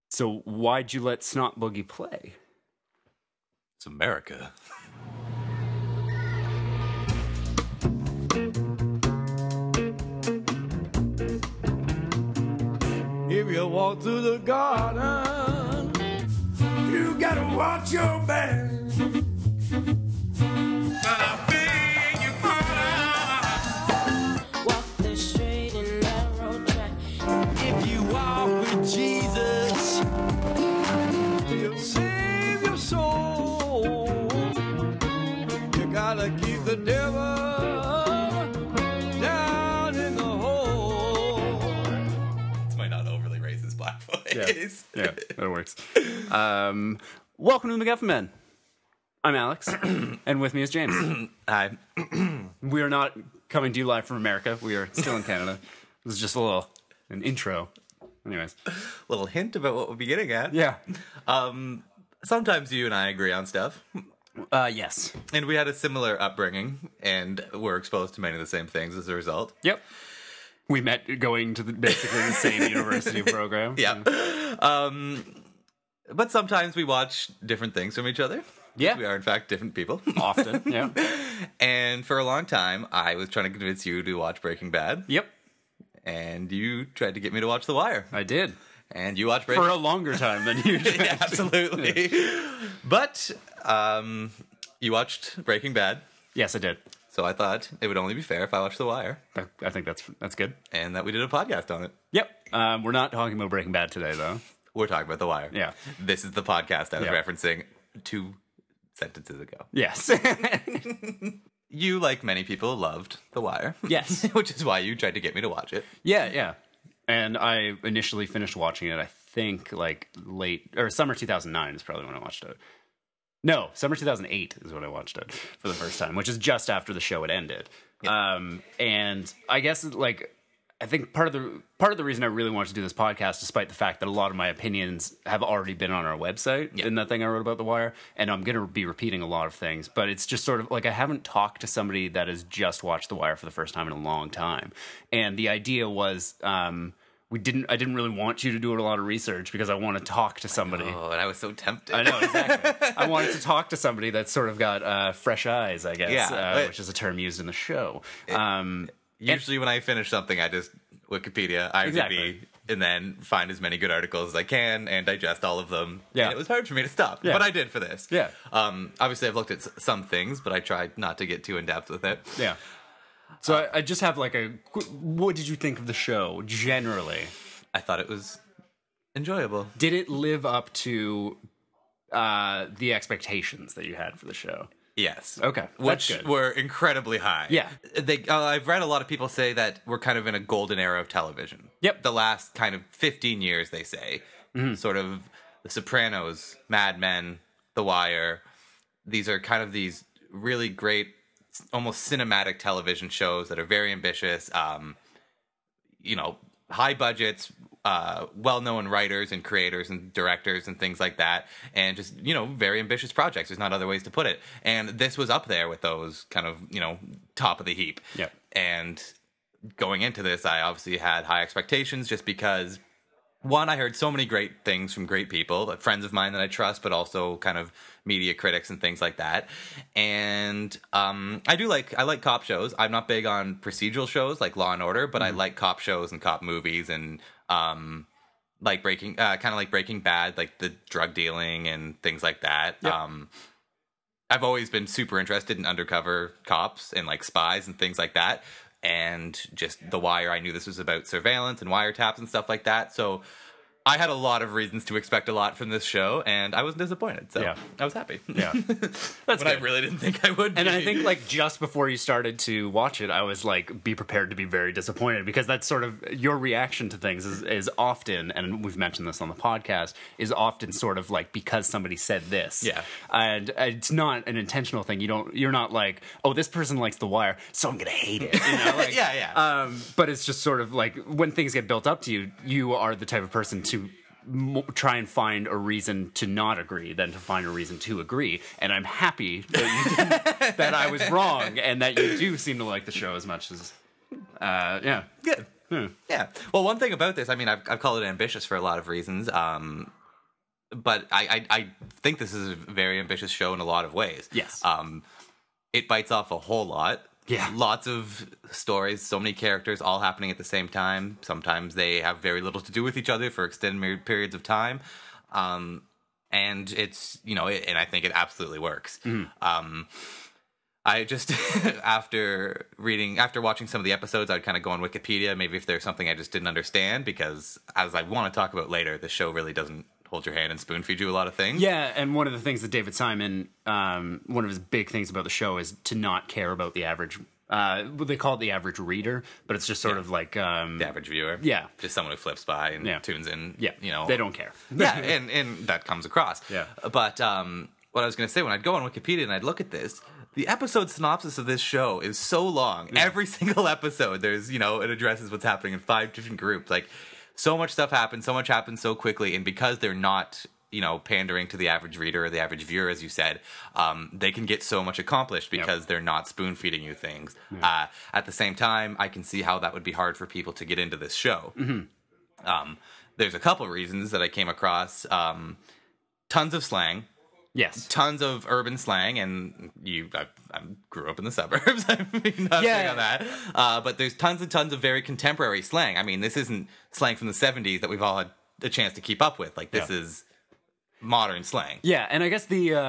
So why'd you let Snot Boogie play? It's America. If you walk through the garden, you gotta watch your back. Walk the straight and narrow track. If you walk with Jesus, he'll save your soul. You gotta keep the devil down in the hole. This might not overly raise his black voice. Yeah, that works. Welcome to the McGuffin Men. I'm Alex, and with me is James. Hi. We are not coming to you live from America. We are still in Canada. This is just an intro. Anyways. Little hint about what we'll be getting at. Yeah. Sometimes you and I agree on stuff. Yes. And we had a similar upbringing, and we're exposed to many of the same things as a result. Yep. We met going to basically the same university program. Yeah. But sometimes we watch different things from each other. Yeah. We are, in fact, different people. Often, yeah. And for a long time, I was trying to convince you to watch Breaking Bad. Yep, And you tried to get me to watch The Wire. I did. And you watched Breaking For a longer time than usual. Yeah, absolutely. But you watched Breaking Bad. Yes, I did. So I thought it would only be fair if I watched The Wire. I think that's good. And that we did a podcast on it. Yep. We're not talking about Breaking Bad today, though. We're talking about The Wire. Yeah. This is the podcast I was Yeah. referencing 2 sentences ago. Yes. You, like many people, loved The Wire. Yes. Which is why you tried to get me to watch it. Yeah. And I initially finished watching it, I think, like summer 2009 is probably when I watched it. No, summer 2008 is when I watched it for the first time, which is just after the show had ended. Yeah. And I guess, I think part of the reason I really wanted to do this podcast, despite the fact that a lot of my opinions have already been on our website in that thing I wrote about The Wire, and I'm going to be repeating a lot of things, but it's just sort of like I haven't talked to somebody that has just watched The Wire for the first time in a long time. And the idea was I didn't really want you to do a lot of research because I want to talk to somebody. Oh, and I was so tempted. I know, exactly. I wanted to talk to somebody that's sort of got fresh eyes, I guess, Yeah. which is a term used in the show. Usually when I finish something, I just Wikipedia, IMDb, Exactly. and then find as many good articles as I can and digest all of them. Yeah. And it was hard for me to stop, Yeah. but I did for this. Yeah. Obviously, I've looked at some things, but I tried not to get too in-depth with it. Yeah. So I just have what did you think of the show generally? I thought it was enjoyable. Did it live up to the expectations that you had for the show? Yes. Okay, that's Which good. were incredibly high. Yeah. I've read a lot of people say that we're kind of in a golden era of television. Yep. The last kind of 15 years, they say. Sort of The Sopranos, Mad Men, The Wire. These are kind of these really great, almost cinematic television shows that are very ambitious. High budgets, well-known writers and creators and directors and things like that, and just, very ambitious projects. There's not other ways to put it. And this was up there with those kind of, top of the heap. Yep. And going into this, I obviously had high expectations just because, one, I heard so many great things from great people, like friends of mine that I trust, but also kind of media critics and things like that. And I like cop shows. I'm not big on procedural shows like Law and Order, but I like cop shows and cop movies and like Breaking Bad, like the drug dealing and things like that. Yep. I've always been super interested in undercover cops and like spies and things like that. And just The Wire, I knew this was about surveillance and wiretaps and stuff like that. So I had a lot of reasons to expect a lot from this show, and I wasn't disappointed. So Yeah. I was happy. Yeah. That's But I good. really didn't think I would be. And I think just before you started to watch it, I was be prepared to be very disappointed, because that's sort of your reaction to things is often, and we've mentioned this on the podcast, is often sort of because somebody said this. Yeah. And it's not an intentional thing. You're not like, oh, this person likes The Wire, so I'm gonna hate it. Yeah. But it's just sort of when things get built up to you, you are the type of person to try and find a reason to not agree than to find a reason to agree. And I'm happy that you didn't, that I was wrong, and that you do seem to like the show as much as, yeah. Good. Yeah. Well, one thing about this, I mean, I've called it ambitious for a lot of reasons. But I think this is a very ambitious show in a lot of ways. Yes. It bites off a whole lot. Yeah. Lots of stories, so many characters all happening at the same time. Sometimes they have very little to do with each other for extended periods of time. And it's, and I think it absolutely works. I just, after watching some of the episodes, I'd kind of go on Wikipedia, maybe if there's something I just didn't understand, because as I want to talk about later, the show really doesn't hold your hand and spoon feed you a lot of things. Yeah, and one of the things that David Simon, one of his big things about the show is to not care about the average, they call it the average reader, but it's just sort of like... the average viewer. Yeah. Just someone who flips by and tunes in. Yeah, they don't care. Yeah, and that comes across. Yeah. But what I was going to say, when I'd go on Wikipedia and I'd look at this, the episode synopsis of this show is so long. Yeah. Every single episode, there's, it addresses what's happening in 5 different groups. Like, so much stuff happens, so much happens so quickly, and because they're not, pandering to the average reader or the average viewer, as you said, they can get so much accomplished because they're not spoon-feeding you things. Yeah. At the same time, I can see how that would be hard for people to get into this show. Mm-hmm. There's a couple reasons that I came across. Tons of slang. Yes. Tons of urban slang, and I grew up in the suburbs. I mean, not big on that. But there's tons and tons of very contemporary slang. I mean, this isn't slang from the 70s that we've all had a chance to keep up with. Like, this is modern slang. Yeah, and I guess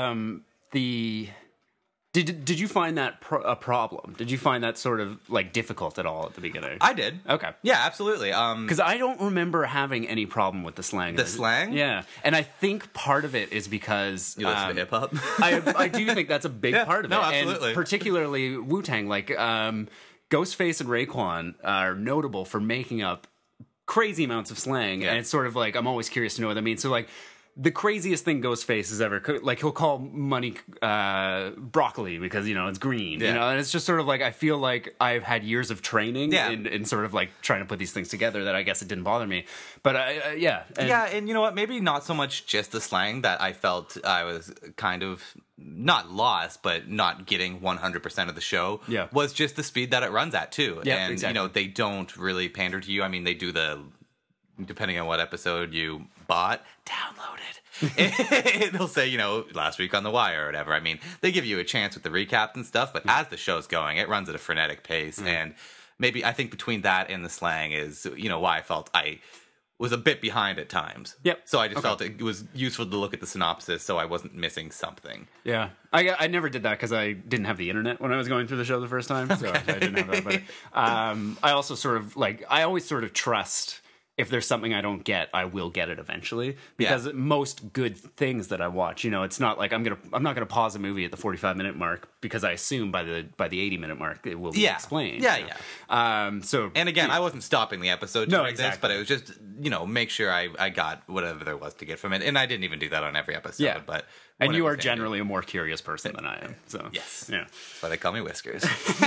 Did you find that a problem? Did you find that sort of like difficult at all at the beginning? I did. Okay. Yeah, absolutely. Because I don't remember having any problem with the slang. The slang? Yeah. And I think part of it is because... You listen to hip-hop? I do think that's a big part of it. No, absolutely. And particularly Wu-Tang. Like, Ghostface and Raekwon are notable for making up crazy amounts of slang. Yeah. And it's sort of like, I'm always curious to know what that means. So, like... The craziest thing Ghostface has ever, like, he'll call money broccoli because, it's green, and it's just sort of like, I feel like I've had years of training in sort of like trying to put these things together that I guess it didn't bother me. But and you know what, maybe not so much just the slang that I felt I was kind of not lost, but not getting 100% of the show was just the speed that it runs at too. Yeah, and, exactly. They don't really pander to you. I mean, they do depending on what episode you bought, downloaded. They'll say, last week on The Wire or whatever. I mean, they give you a chance with the recaps and stuff, but as the show's going, it runs at a frenetic pace. And maybe I think between that and the slang is, why I felt I was a bit behind at times. Yep. So I just felt it was useful to look at the synopsis so I wasn't missing something. Yeah. I never did that because I didn't have the internet when I was going through the show the first time. So I didn't have that. But I also sort of, I always sort of trust... If there's something I don't get, I will get it eventually. Because most good things that I watch, it's not like I'm not gonna pause a movie at the 45-minute mark because I assume by the 80-minute mark it will be explained. So and again, I wasn't stopping the episode to read this, exactly. but it was just make sure I got whatever there was to get from it, and I didn't even do that on every episode. Yeah. But and you are generally a more curious person than I am. So yes, yeah, that's why they call me Whiskers.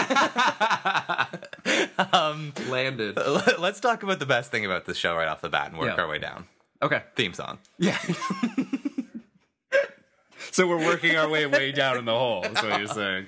Landed. Let's talk about the best thing about this show right off the bat and work our way down. Okay. Theme song. Yeah. So we're working our way down in the hole, is what you're saying.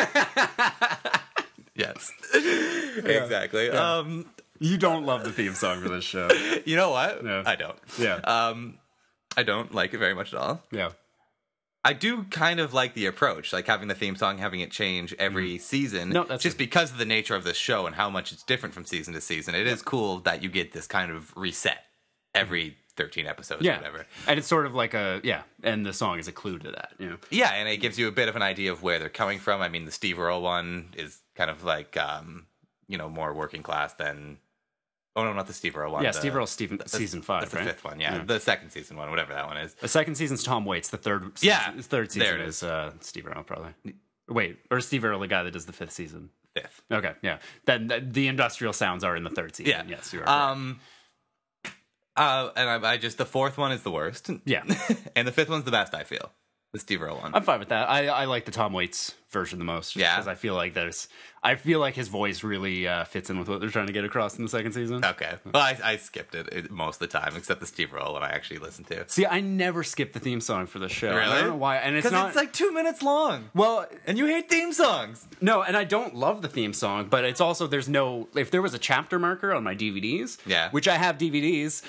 Yes. Exactly. Yeah. You don't love the theme song for this show. You know what? No. I don't. Yeah. I don't like it very much at all. Yeah. I do kind of like the approach, like having the theme song, having it change every season. No, that's just because of the nature of this show and how much it's different from season to season. It is cool that you get this kind of reset every 13 episodes or whatever. And it's sort of like and the song is a clue to that. Yeah, and it gives you a bit of an idea of where they're coming from. I mean, the Steve Earle one is kind of like, more working class than... Oh, no, not the Steve Earle one. Yeah, Steve Earle's season 5, that's right? the 5th one, yeah. The second season one, whatever that one is. The second season's Tom Waits. The third season is Steve Earle, probably. Wait, or Steve Earle, the guy that does the 5th season? 5th. Okay, yeah. Then the industrial sounds are in the 3rd season. Yeah. Yes, you are correct. And I just, the 4th one is the worst. Yeah. And the 5th one's the best, I feel. The Steve Earle one. I'm fine with that. I like the Tom Waits version the most. Yeah. Because I feel like his voice really fits in with what they're trying to get across in the second season. Okay. Well, I skipped it most of the time, except the Steve Roll one I actually listened to. See, I never skip the theme song for the show. Really? I don't know why. And it's Because not it's like 2 minutes long. well. And you hate theme songs. No, and I don't love the theme song, but it's also if there was a chapter marker on my DVDs, which I have DVDs,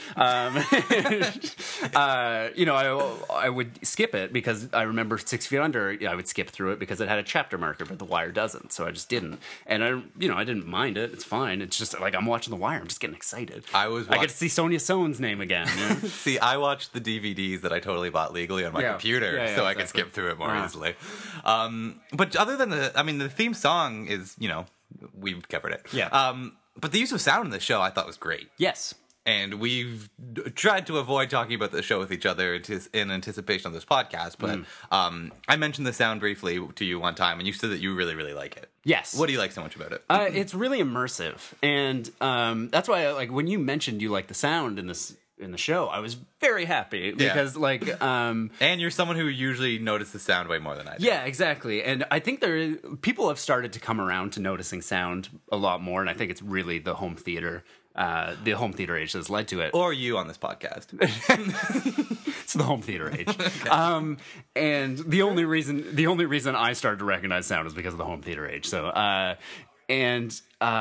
I would skip it because I remember 6 Feet Under. I would skip through it because it had a chapter marker, but The Wire doesn't, so I just didn't. And I didn't mind it. It's fine. It's just like I'm watching The Wire. I'm just getting excited. I get to see Sonia Sone's name again. You know? See, I watched the DVDs that I totally bought legally on my computer, so I could skip through it more easily. But other than the theme song is, we've covered it. Yeah. But the use of sound in the show I thought was great. Yes. And we've tried to avoid talking about the show with each other in anticipation of this podcast. But I mentioned the sound briefly to you one time, and you said that you really, really like it. Yes. What do you like so much about it? It's really immersive, and that's why when you mentioned you like the sound in the show, I was very happy because and you're someone who usually notices sound way more than I do. Yeah, exactly. And I think people have started to come around to noticing sound a lot more, and I think it's really the home theater age that's led to it. Or you on this podcast. It's the home theater age. Okay. And the only reason I started to recognize sound is because of the home theater age. So and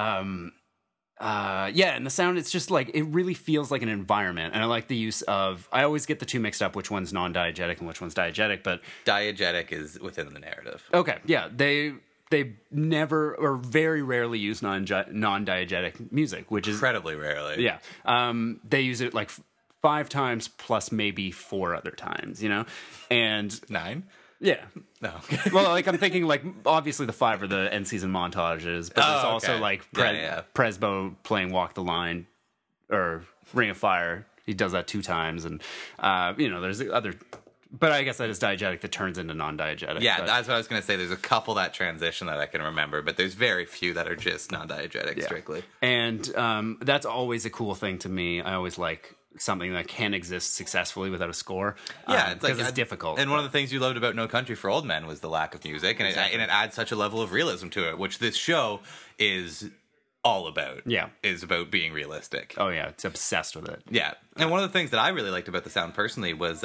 the sound, it's just like, it really feels like an environment. And I like the use of, I always get the two mixed up, which one's non-diegetic and which one's diegetic, but diegetic is within the narrative. Okay, yeah, they never or very rarely use non-diegetic music, which is incredibly rarely. Yeah. They use it like 5 times plus maybe 4 other times, and 9. Yeah. No. Well, I'm thinking obviously the 5 are the end season montages, but there's also Presbo playing Walk the Line or Ring of Fire. He does that 2 times, and there's other. But I guess that is diegetic that turns into non-diegetic. Yeah, that's what I was going to say. There's a couple that transition that I can remember, but there's very few that are just non-diegetic strictly. And that's always a cool thing to me. I always like something that can exist successfully without a score. Yeah, because it's difficult. And one of the things you loved about No Country for Old Men was the lack of music, and it adds such a level of realism to it, which this show is all about. Yeah. Is about being realistic. Oh, yeah. It's obsessed with it. Yeah. And one of the things that I really liked about the sound personally was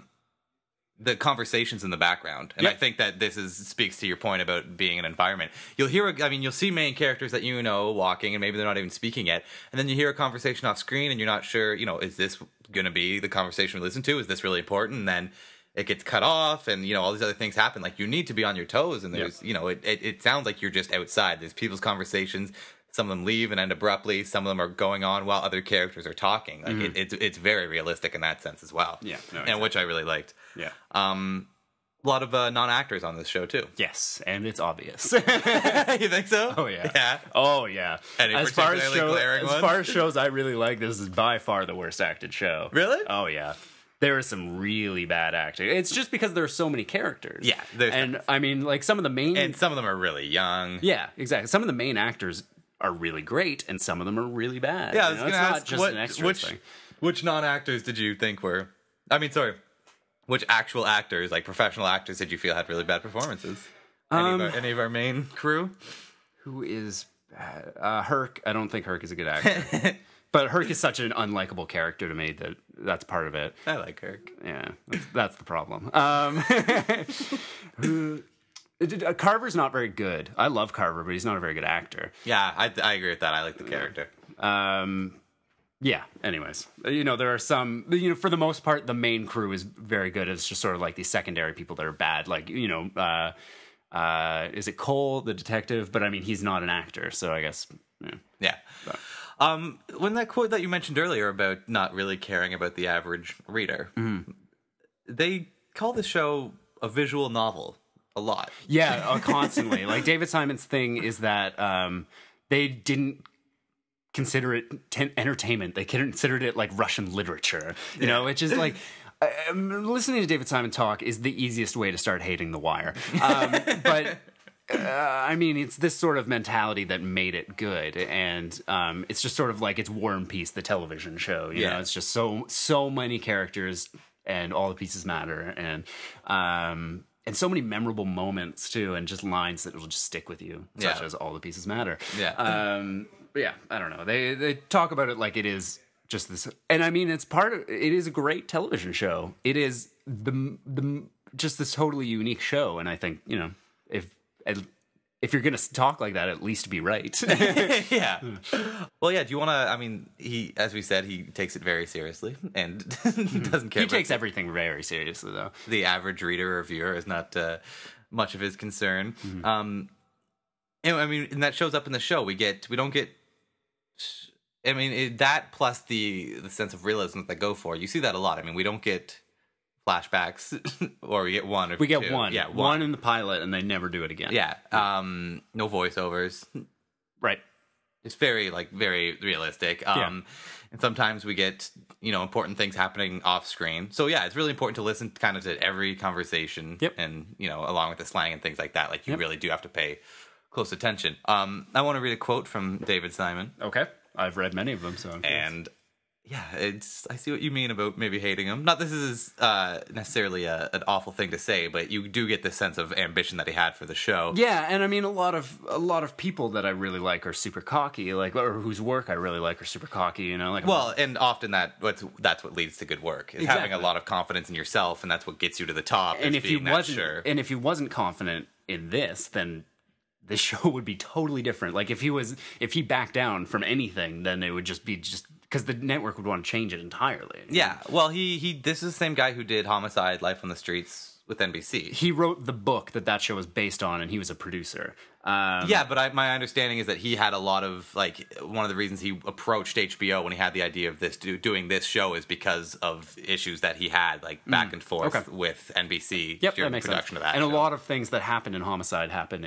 the conversations in the background. And I think that this speaks to your point about being an environment. You'll see main characters that walking, and maybe they're not even speaking yet. And then you hear a conversation off screen and you're not sure, is this going to be the conversation we listen to? Is this really important? And then it gets cut off and, all these other things happen. Like, you need to be on your toes. And there's, it sounds like you're just outside. There's people's conversations. Some of them leave and end abruptly. Some of them are going on while other characters are talking. Like it's very realistic in that sense as well. Yeah, and which I really liked. Yeah, a lot of non-actors on this show too. Yes, and it's obvious. You think so? Oh yeah. Yeah. Oh yeah. Any as far as shows I really like, this is by far the worst acted show. Really? Oh yeah. There is some really bad acting. It's just because there are so many characters. Yeah, and I mean, some of the main, and some of them are really young. Yeah, exactly. Some of the main actors are really great, and some of them are really bad. Yeah, I was going to ask, not just an extra thing. Which non-actors did you think were? Which actual actors, like professional actors, did you feel had really bad performances? Any of our main crew? Who is bad? Herc. I don't think Herc is a good actor. But Herc is such an unlikable character to me that's part of it. I like Herc. Yeah, that's the problem. Carver's not very good. I love Carver, but he's not a very good actor. Yeah, I agree with that. I like the character. Yeah, anyways. There are some, for the most part, the main crew is very good. It's just sort of like these secondary people that are bad. Like, is it Cole, the detective? But I mean, he's not an actor, so I guess, yeah. When that quote that you mentioned earlier about not really caring about the average reader, they call the show a visual novel a lot. Yeah, constantly. Like, David Simon's thing is that they didn't consider it entertainment. They considered it like Russian literature. You know, which is like... listening to David Simon talk is the easiest way to start hating The Wire. But... I mean, it's this sort of mentality that made it good, and it's just sort of like it's War and Peace, the television show. You know, it's just so many characters, and all the pieces matter, and and so many memorable moments too, and just lines that will just stick with you, such Yeah. as "All the pieces matter." Yeah. But yeah, I don't know. They talk about it like it is just this, and I mean, it's part of. It is a great television show. It is the just this totally unique show, and I think if you're gonna talk like that, at least be right. Yeah. Well, yeah. Do you want to? I mean, as we said, he takes it very seriously and doesn't care. He takes everything very seriously, though. The average reader or viewer is not much of his concern. And I mean, and that shows up in the show. We don't get. I mean, that plus the sense of realism that they go for. You see that a lot. I mean, we don't get flashbacks, or we get one. Or We get two. one. Yeah, one in the pilot, and they never do it again. Yeah. No voiceovers. Right. It's very realistic. Yeah. And sometimes we get, important things happening off screen. So yeah, it's really important to listen kind of to every conversation. Yep. And, along with the slang and things like that. Like you Yep. really do have to pay close attention. I want to read a quote from David Simon. Okay. I've read many of them, so. And yeah, I see what you mean about maybe hating him. Not this is necessarily an awful thing to say, but you do get this sense of ambition that he had for the show. Yeah, and I mean a lot of people that I really like are super cocky, or whose work I really like are super cocky. Well, and often that's what leads to good work is having a Exactly. lot of confidence in yourself, and that's what gets you to the top. and is if he being that wasn't, sure. and if he wasn't confident in this, then this show would be totally different. Like if he backed down from anything, then it would just be because the network would want to change it entirely. Yeah, well, this is the same guy who did Homicide: Life on the Streets with NBC. He wrote the book that show was based on, and he was a producer. Yeah, but my understanding is that he had a lot of one of the reasons he approached HBO when he had the idea of doing this show is because of issues that he had back and forth with NBC Yep, during that makes production sense. of that. And show. a lot of things that happen in Homicide happen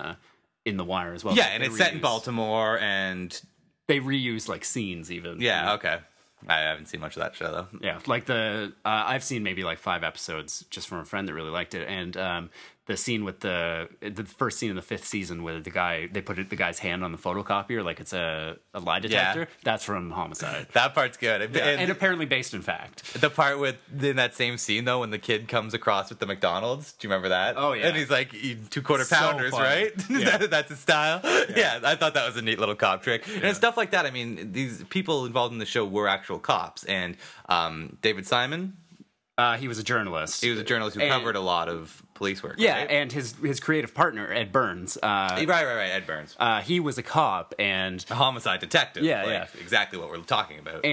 in The Wire as well. Yeah, and They it's set in reuse- Baltimore, and They reuse scenes even. yeah, okay. I haven't seen much of that show though. Yeah, I've seen maybe 5 episodes just from a friend that really liked it, and the scene with the first scene in the 5th season where they put the guy's hand on the photocopier like it's a lie detector. That's from Homicide. That part's good. And apparently based in fact. The part in that same scene though, when the kid comes across with the McDonald's, do you remember that? Oh, yeah. And he's like, eating 2 quarter So pounders, funny. right? Yeah. That's his style. Yeah, I thought that was a neat little cop trick. And it's stuff like that. I mean, these people involved in the show were actual cops. And David Simon, He was a journalist. he was a journalist who And- covered a lot of police work. Yeah, right? and his creative partner Ed Burns. Right. Ed Burns, He was a cop, and a homicide detective. Yeah, yeah. Exactly what we're talking about.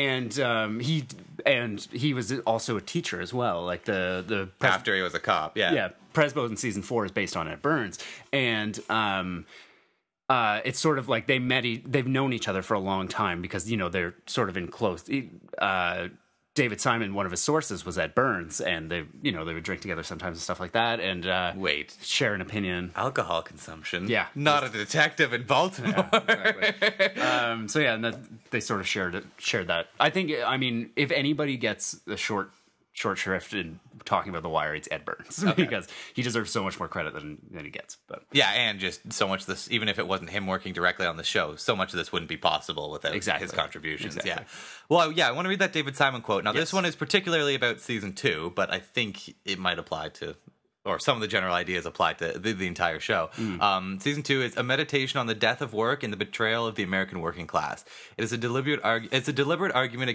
he was also a teacher as well. Like the After he was a cop, yeah. Presbo in season 4 is based on Ed Burns, and it's sort of like they've known each other for a long time because they're sort of in close. David Simon, one of his sources was Ed Burns, and they would drink together sometimes and stuff like that, and Wait. share an opinion. Alcohol consumption. Yeah. Not a detective in Baltimore. Exactly. So yeah, and they sort of shared that. I think, I mean, if anybody gets the short shrift in talking about The Wire, it's Ed Burns because he deserves so much more credit than he gets. But Yeah, and just so much of this, even if it wasn't him working directly on the show, so much of this wouldn't be possible without Exactly. his contributions. Exactly. Yeah. Well, yeah, I want to read that David Simon quote. Now, Yes. this one is particularly about season 2, but I think it might apply to, or some of the general ideas apply to the entire show. Season 2 is a meditation on the death of work and the betrayal of the American working class. It is a deliberate argument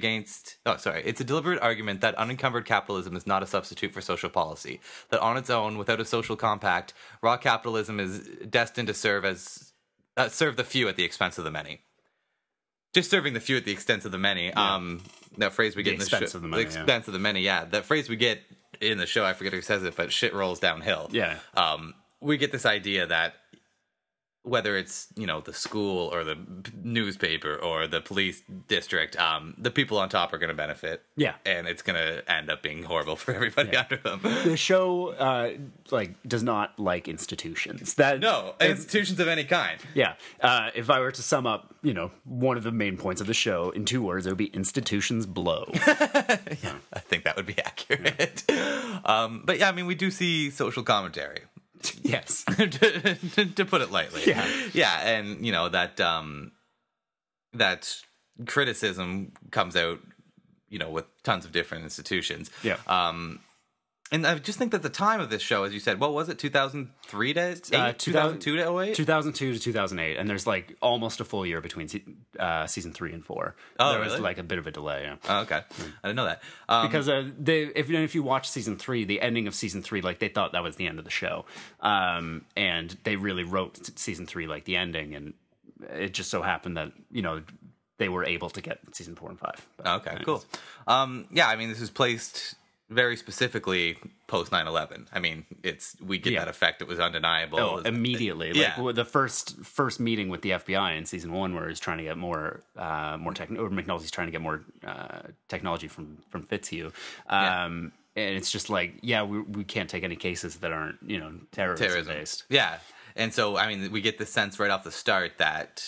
that unencumbered capitalism is not a substitute for social policy. That on its own, without a social compact, raw capitalism is destined to serve the few at the expense of the many. Just serving the few at the expense of the many. That phrase we get in the show. expense of the many, The expense of the many, yeah. That phrase we get in the show, I forget who says it, but shit rolls downhill. Yeah. We get this idea that whether it's, the school or the newspaper or the police district, the people on top are going to benefit. Yeah. And it's going to end up being horrible for everybody under them. the show does not like institutions. No, institutions of any kind. Yeah. If I were to sum up, one of the main points of the show in 2 words, it would be institutions blow. I think that would be accurate. But yeah, I mean, we do see social commentary. Yes. to put it lightly. Yeah. Yeah, and that criticism comes out, with tons of different institutions. Yeah. And I just think that the time of this show, as you said, what was it, 2003 to 8? 2002 to 08? 2002 to 2008, and there's like almost a full year between season 3 and 4. Oh, there was really? like a bit of a delay, yeah. Oh, okay. I didn't know that. Because if you watch season 3, the ending of season 3, like they thought that was the end of the show, and they really wrote season 3 like the ending, and it just so happened that they were able to get season 4 and 5. But Okay, anyways. cool. Yeah, I mean, this is placed very specifically post 9/11. I mean, we get that effect. It was undeniable. Oh, immediately. Yeah. Like the first meeting with the FBI in season 1, where he's trying to get more or McNulty's trying to get more technology from Fitzhugh. And it's just like, we can't take any cases that aren't terrorism based. Yeah, and so I mean, we get the sense right off the start that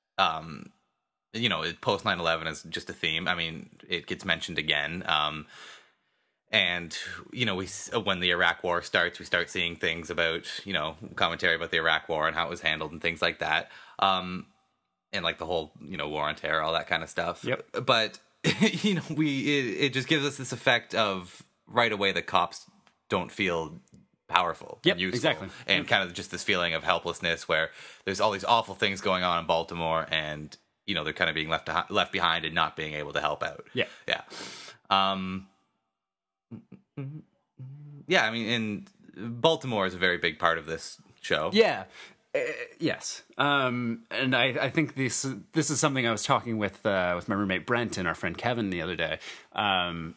post 9/11 is just a theme. I mean, it gets mentioned again. And, when the Iraq War starts, we start seeing things about, commentary about the Iraq War and how it was handled and things like that. And like the whole, war on terror, all that kind of stuff. Yep. But, it just gives us this effect of right away the cops don't feel powerful and useful. Exactly. And kind of just this feeling of helplessness where there's all these awful things going on in Baltimore and, they're kind of being left behind and not being able to help out. Yeah. Yeah. Yeah, I mean, and Baltimore is a very big part of this show. Yeah. Yes. And I think this is something I was talking with my roommate Brent and our friend Kevin the other day. And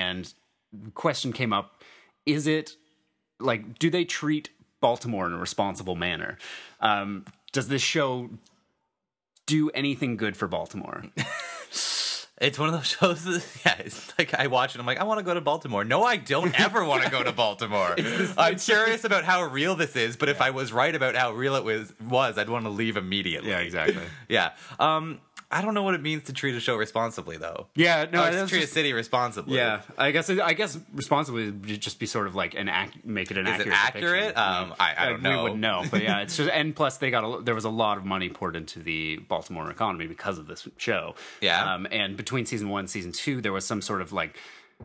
the question came up, is it like, do they treat Baltimore in a responsible manner? Does this show do anything good for Baltimore? It's one of those shows that, it's like I watch it, I'm like, I want to go to Baltimore. No, I don't ever want to go to Baltimore. I'm curious about how real this is, but if I was right about how real it was, I'd want to leave immediately. Yeah, exactly. Yeah. I don't know what it means to treat a show responsibly, though. Yeah, no, to treat a city responsibly. Yeah, I guess responsibly would just be sort of like make it an Is accurate. it accurate? Depiction. I don't know. We wouldn't know, but yeah, it's just, and plus there was a lot of money poured into the Baltimore economy because of this show. Yeah. And between season 1 and season 2, there was some sort of like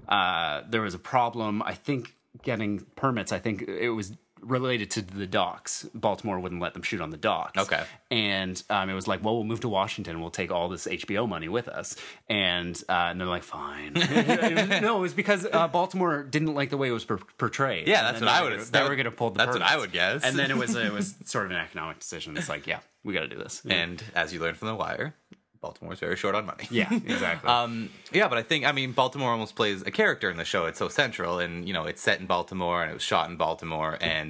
there was a problem. I think getting permits. I think it was related to the docks. Baltimore wouldn't let them shoot on the docks. Okay. And it was like, well, we'll move to Washington and we'll take all this HBO money with us. And they're like, fine. No, it was because Baltimore didn't like the way it was portrayed. Yeah, that's what I would have. They were going to pull the That's what permits. I would guess. And then it was sort of an economic decision. It's like, yeah, we got to do this. And as you learned from The Wire, Baltimore's very short on money. Yeah, exactly. Yeah, but I think, Baltimore almost plays a character in the show. It's so central, and, it's set in Baltimore, and it was shot in Baltimore, and,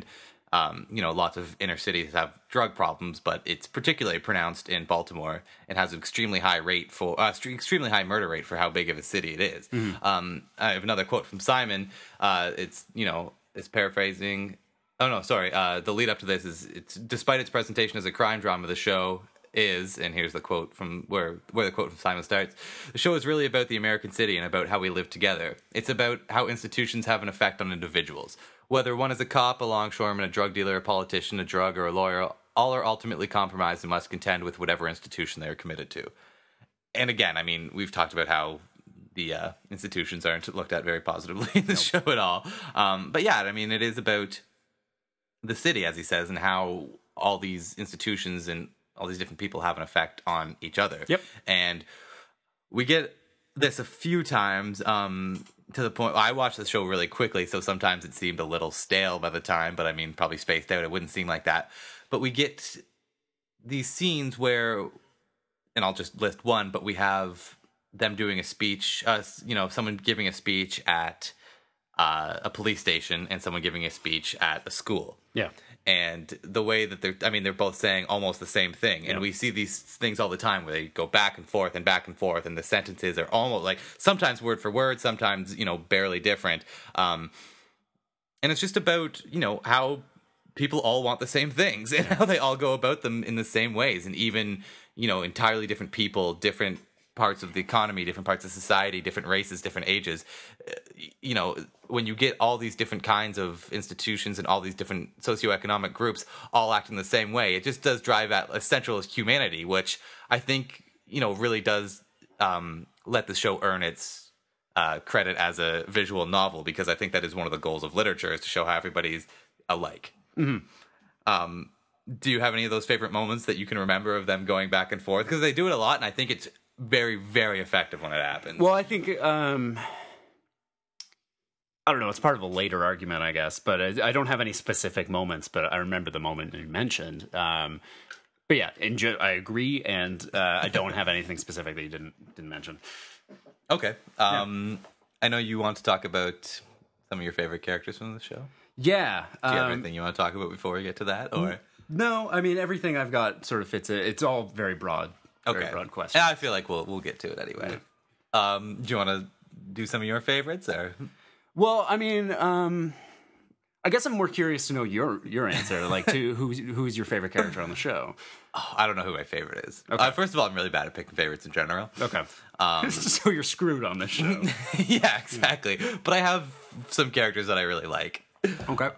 lots of inner cities have drug problems, but it's particularly pronounced in Baltimore. It has an extremely high extremely high murder rate for how big of a city it is. Mm-hmm. I have another quote from Simon. It's paraphrasing. Oh, no, sorry. The lead up to this is, despite its presentation as a crime drama, the show is, and here's the quote from where the quote from Simon starts, the show is really about the American city and about how we live together. It's about how institutions have an effect on individuals. Whether one is a cop, a longshoreman, a drug dealer, a politician, a drug, or a lawyer, all are ultimately compromised and must contend with whatever institution they are committed to. And again, we've talked about how the institutions aren't looked at very positively in this show at all. But yeah, it is about the city, as he says, and how all these institutions and all these different people have an effect on each other. Yep. And we get this a few times to the point, I watched the show really quickly, so sometimes it seemed a little stale by the time, but probably spaced out. It wouldn't seem like that. But we get these scenes where, and I'll just list one, but we have them doing a speech, someone giving a speech at a police station and someone giving a speech at a school. Yeah. And the way that they're both saying almost the same thing. And we see these things all the time where they go back and forth, and the sentences are almost like sometimes word for word, sometimes, barely different. And it's just about, how people all want the same things and how they all go about them in the same ways. And even, entirely different people, different parts of the economy, different parts of society, different races, different ages, when you get all these different kinds of institutions and all these different socioeconomic groups all acting the same way, it just does drive at essential humanity, which I think, really does let the show earn its credit as a visual novel, because I think that is one of the goals of literature, is to show how everybody's alike. Do you have any of those favorite moments that you can remember of them going back and forth? Because they do it a lot, and I think it's very, very effective when it happens. Well, I think I don't know. It's part of a later argument, I guess, but I don't have any specific moments. But I remember the moment you mentioned. But yeah, I agree, and I don't have anything specific that you didn't mention. Okay. I know you want to talk about some of your favorite characters from the show. Yeah. Do you have anything you want to talk about before we get to that, or no? I mean, everything I've got sort of fits. It's all very broad. okay? Very broad question. I feel like we'll get to it anyway. Do you want to do some of your favorites, or? Well, I mean, I guess I'm more curious to know your answer. Like, to who's your favorite character on the show? Oh, I don't know who my favorite is. Okay. First of all, I'm really bad at picking favorites in general. Okay. So you're screwed on this show. Yeah, exactly. But I have some characters that I really like. Okay.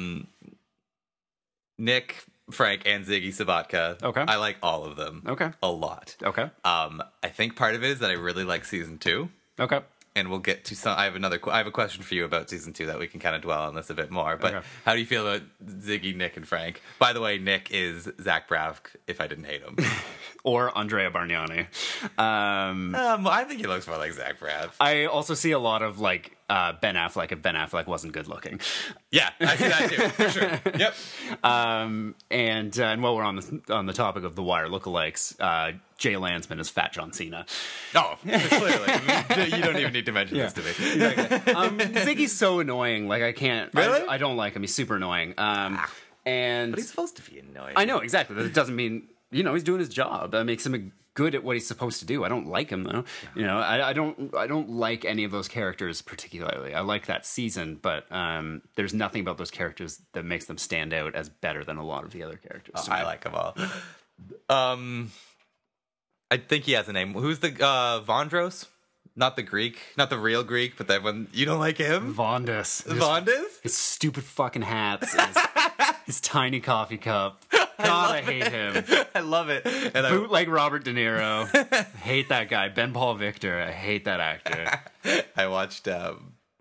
Nick, Frank, and Ziggy Sabatka. Okay. I like all of them. Okay. A lot. Okay. I think part of it is that I really like season 2. Okay. And we'll get to some. I have a question for you about season 2 that we can kind of dwell on this a bit more. But Okay. How do you feel about Ziggy, Nick, and Frank? By the way, Nick is Zach Braff, if I didn't hate him. Or Andrea Bargnani. I think he looks more like Zach Braff. I also see a lot of like Ben Affleck if Ben Affleck wasn't good looking. Yeah, I see that too, for sure. Yep. And while we're on the topic of the Wire lookalikes, Jay Landsman is Fat John Cena. Oh, clearly. You don't even need to mention this to me. Ziggy's so annoying. Like I can't. Really? I don't like him. He's super annoying. And But he's supposed to be annoying. I know exactly. That doesn't mean he's doing his job. That makes him good at what he's supposed to do. I don't like him though. I don't like any of those characters particularly. I like that season, but there's nothing about those characters that makes them stand out as better than a lot of the other characters. Oh, I like them all. I think he has a name. Who's the Vondros? Not the Greek, not the real Greek, but that one. You don't like him? Vondas. Vondas? His stupid fucking hats. His tiny coffee cup. God, I hate him. I love it. And Bootleg Robert De Niro. Hate that guy. Ben Paul Victor. I hate that actor. I watched the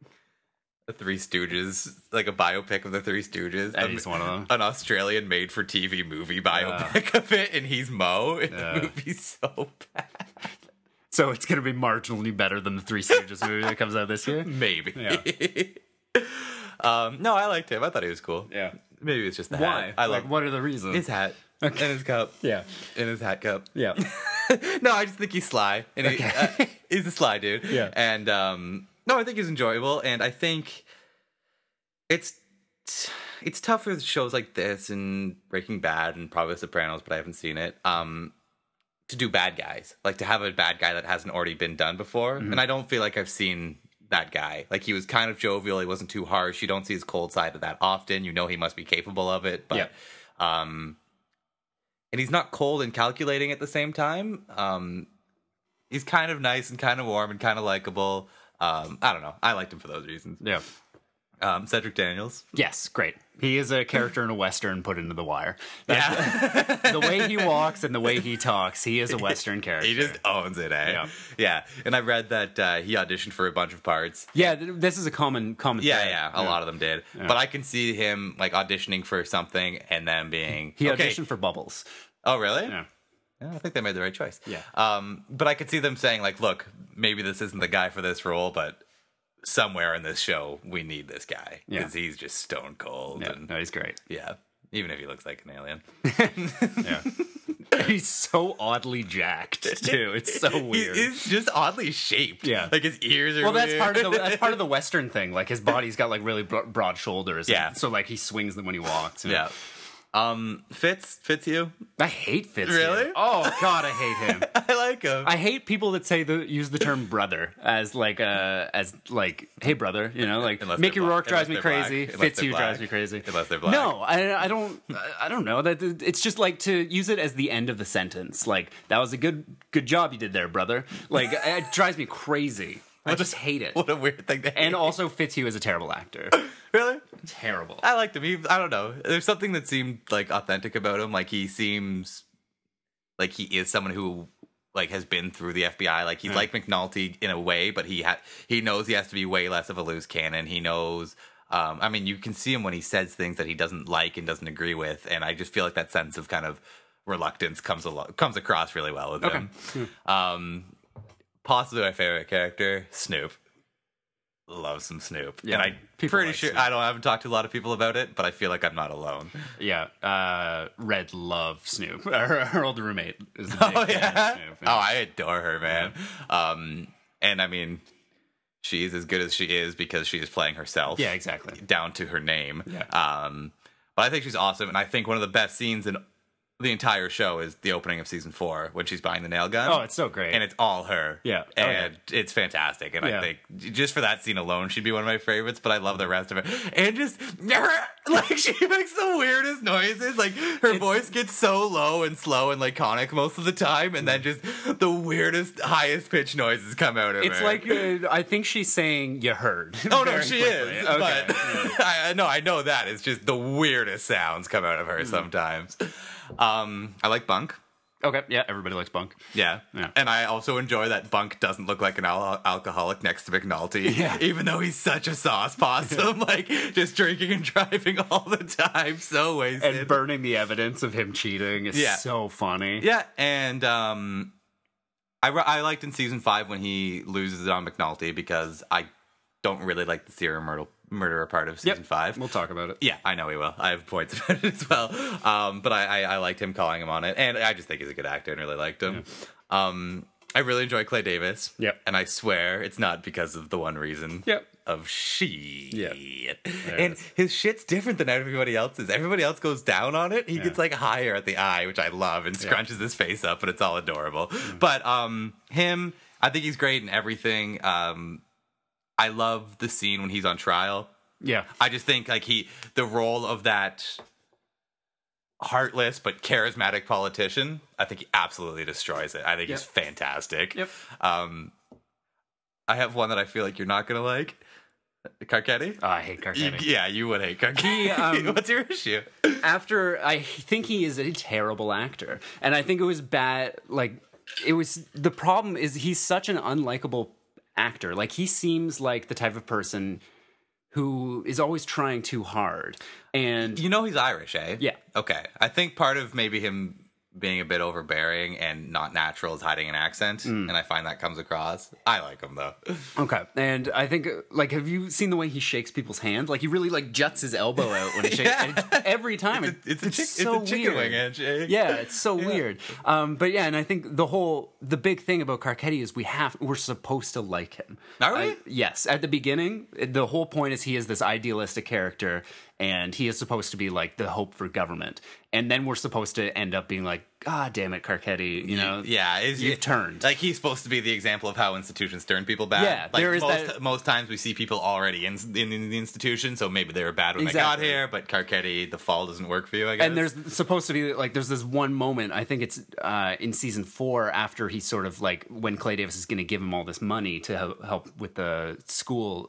Three Stooges, like a biopic of the Three Stooges. And he's one of them. An Australian made-for-TV movie biopic of it, and he's Mo. And the movie's so bad. So it's going to be marginally better than the Three Stooges movie that comes out this year? Maybe. Yeah. No, I liked him. I thought he was cool. Yeah. Maybe it's just the Why? hat. I love what are the reasons? his hat and his cup. Yeah. And his hat cup. Yeah. No, I just think he's sly. And he's a sly dude. Yeah. And no, I think he's enjoyable. And I think it's tough with shows like this and Breaking Bad and probably The Sopranos, but I haven't seen it. To do bad guys, like to have a bad guy that hasn't already been done before. And I don't feel like I've seen that guy. Like he was kind of jovial. He wasn't too harsh. You don't see his cold side of that often. You know, he must be capable of it, but, and he's not cold and calculating at the same time. He's kind of nice and kind of warm and kind of likable. I don't know. I liked him for those reasons. Yeah. Cedric Daniels. Yes, great. He is a character in a Western put into The Wire. Yeah. The way he walks and the way he talks, he is a Western character. He just owns it, eh? Yeah. Yeah. And I read that he auditioned for a bunch of parts. Yeah, this is a common thing. Yeah, a lot of them did. But I can see him like auditioning for something and then being He okay. auditioned for Bubbles. Oh, really? Yeah. Yeah, I think they made the right choice. Yeah. But I could see them saying like, look, maybe this isn't the guy for this role, but somewhere in this show we need this guy because he's just stone cold. Yeah, And no, he's great. yeah, even if he looks like an alien. Yeah. He's so oddly jacked too. It's so weird. He's just oddly shaped. Yeah. Like his ears are Well, that's weird. that's part of the Western thing. Like his body's got like really broad shoulders. Yeah. So like he swings them when he walks. Yeah. Fitz you? I hate Fitz. Really? Oh God, I hate him. I like him. I hate people that use the term brother as like hey brother, like Unless Mickey they're black. Rourke drives me Unless they're crazy. black. Unless Fitz they're you drives black. me crazy. Unless they're black. No, I don't know that it's just like to use it as the end of the sentence. Like that was a good job you did there, brother. Like it drives me crazy. I just hate it. What a weird thing to hate. And also, Fitzhugh is a terrible actor. Really? Terrible. I liked him. I don't know. There's something that seemed like authentic about him. Like he seems like he is someone who like has been through the FBI. Like he's like McNulty in a way, but he knows he has to be way less of a loose cannon. He knows. I mean, you can see him when he says things that he doesn't like and doesn't agree with, and I just feel like that sense of kind of reluctance comes across really well with him. Possibly my favorite character, Snoop. Love some Snoop. Yeah, and I'm people pretty like sure Snoop. I haven't talked to a lot of people about it, but I feel like I'm not alone. Yeah, Red love Snoop. Her old roommate is a big fan of Snoop. Oh, I adore her, man. And I mean, she's as good as she is because she is playing herself. Yeah, exactly. Down to her name. Yeah. But I think she's awesome, and I think one of the best scenes in the entire show is the opening of season 4 when she's buying the nail gun. Oh, it's so great. And it's all her. Yeah. And it's fantastic. And Yeah. I think just for that scene alone, she'd be one of my favorites, but I love the rest of it. And just, like, she makes the weirdest noises. Like, her voice gets so low and slow and laconic most of the time, and then just the weirdest, highest pitched noises come out of It's her. like, I think she's saying you heard. Oh, no, very she quickly. is. Okay. But I know that. It's just the weirdest sounds come out of her sometimes. I like Bunk. Okay, yeah, everybody likes Bunk. Yeah. Yeah. And I also enjoy that Bunk doesn't look like an alcoholic next to McNulty. Yeah. Even though he's such a sauce possum, like just drinking and driving all the time. So wasted. And burning the evidence of him cheating is Yeah. so funny. Yeah. And I liked in season 5 when he loses it on McNulty because I don't really like the serial murderer part of season 5. We'll talk about it. Yeah, I know he will. I have points about it as well. But I liked him calling him on it. And I just think he's a good actor and really liked him. I really enjoy Clay Davis. Yep. And I swear it's not because of the one reason Yep. of shit. Yep. And his shit's different than everybody else's. Everybody else goes down on it. He gets like higher at the eye, which I love, and scrunches his face up, and it's all adorable. But him, I think he's great in everything. I love the scene when he's on trial. Yeah. I just think like the role of that heartless but charismatic politician, I think he absolutely destroys it. I think he's fantastic. Yep. I have one that I feel like you're not gonna like. Carcetti? Oh, I hate Carcetti. You would hate Carcetti. What's your issue? I think he is a terrible actor. And I think it was bad. Like, the problem is he's such an unlikable actor. Like, he seems like the type of person who is always trying too hard. And You know he's Irish, eh? Yeah. Okay. I think part of maybe him being a bit overbearing and not natural is hiding an accent, and I find that comes across. I like him though. okay, and I think like, have you seen the way he shakes people's hands? Like, he really like juts his elbow out when he shakes. Yeah. And every time It's so a chicken weird. wing handshake. Yeah, it's so weird. But yeah, and I think the big thing about Carcetti is we're supposed to like him. Are we? Yes. At the beginning, the whole point is he is this idealistic character, and he is supposed to be like the hope for government. And then we're supposed to end up being like, God damn it, Carcetti, you know? Yeah, you've turned. Like, he's supposed to be the example of how institutions turn people bad. Yeah, like, there is most times we see people already in the institution, so maybe they were bad when they got Exactly. here, but Carcetti, the fall doesn't work for you, I guess. And there's supposed to be like, there's this one moment, I think it's in season 4, after he sort of like, when Clay Davis is going to give him all this money to help with the school,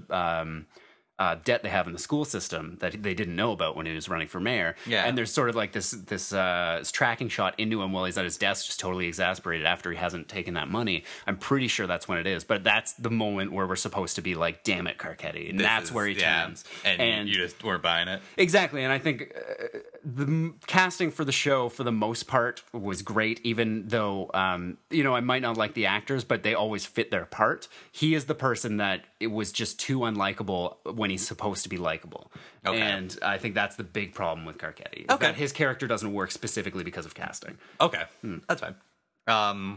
debt they have in the school system that they didn't know about when he was running for mayor. Yeah. And there's sort of like this tracking shot into him while he's at his desk, just totally exasperated after he hasn't taken that money. I'm pretty sure that's when it is, but that's the moment where we're supposed to be like, damn it, Carcetti. And that's where he turns. And you just weren't buying it. Exactly, and I think the casting for the show, for the most part, was great. Even though I might not like the actors, but they always fit their part. He is the person that it was just too unlikable when he's supposed to be likable, and I think that's the big problem with Carcetti. Okay. That his character doesn't work specifically because of casting. Okay, that's fine.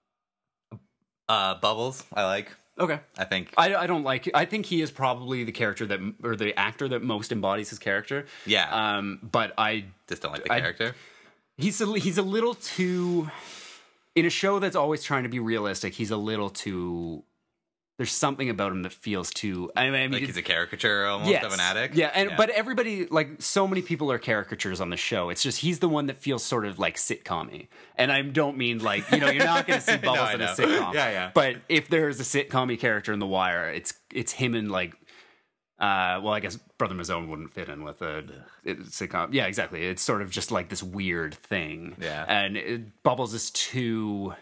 Bubbles, I like. Okay. I think. I don't like. I think he is probably the character or the actor that most embodies his character. Yeah. But I just don't like the character. He's a little too, in a show that's always trying to be realistic. He's a little too. There's something about him that feels too. I mean, like he's a caricature almost of an addict. Yeah, but everybody, like, so many people are caricatures on the show. It's just he's the one that feels sort of like sitcom-y. And I don't mean like, you're not going to see Bubbles in a sitcom. Yeah. But if there's a sitcom-y character in The Wire, it's him and like. I guess Brother Mazzone wouldn't fit in with a sitcom. Yeah, exactly. It's sort of just like this weird thing. Yeah. And Bubbles is too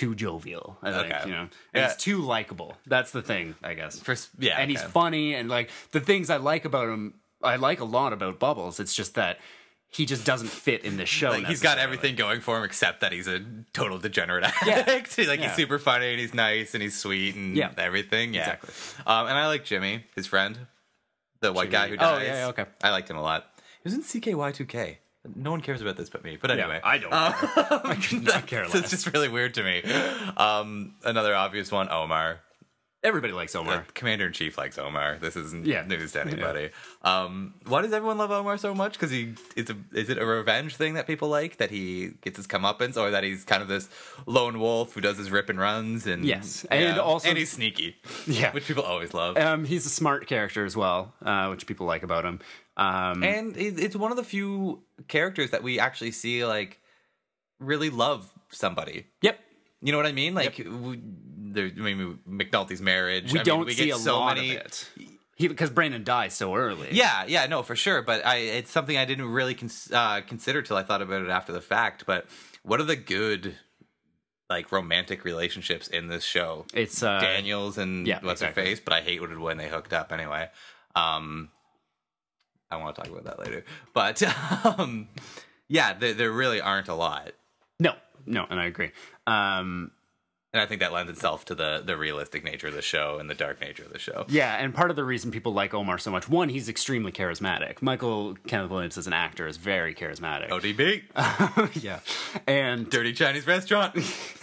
too jovial. I think, Okay. you know, and Yeah. he's too likable. That's the thing, I guess. And he's okay. funny, and like the things I like about him, I like a lot about Bubbles. It's just that he just doesn't fit in this show. Like, he's got necessarily. everything going for him except that he's a total degenerate Yeah. addict. Like Yeah. he's super funny and he's nice and he's sweet and Yeah. everything. Yeah, Exactly. And I like Jimmy, his friend, the white guy who Oh, dies. yeah, okay. I liked him a lot. He was in CKY2K. No one cares about this but me. But anyway, I don't. I could not care it's less. just really weird to me. Another obvious one, Omar. Everybody likes Omar. Commander in Chief likes Omar. This isn't Yeah. news to anybody. Why does everyone love Omar so much? Because is it a revenge thing that people like, that he gets his comeuppance, or that he's kind of this lone wolf who does his rip and runs? And Yes. And also- and he's sneaky, Yeah. which people always love. He's a smart character as well, which people like about him. And it's one of the few characters that we actually see like really love somebody. Yep. You know what I mean? Like, McNulty's marriage. We I mean, don't we see get a so lot many, of it. Because Brandon dies so early. Yeah, no, for sure. But it's something I didn't really consider till I thought about it after the fact. But what are the good, like, romantic relationships in this show? It's Daniels and yeah, what's exactly. her face. But I hate when they hooked up anyway. I want to talk about that later. But yeah, there really aren't a lot. No, and I agree. And I think that lends itself to the realistic nature of the show and the dark nature of the show. Yeah, and part of the reason people like Omar so much, one, he's extremely charismatic. Michael Kenneth Williams as an actor is very charismatic. ODB, Yeah, and Dirty Chinese Restaurant.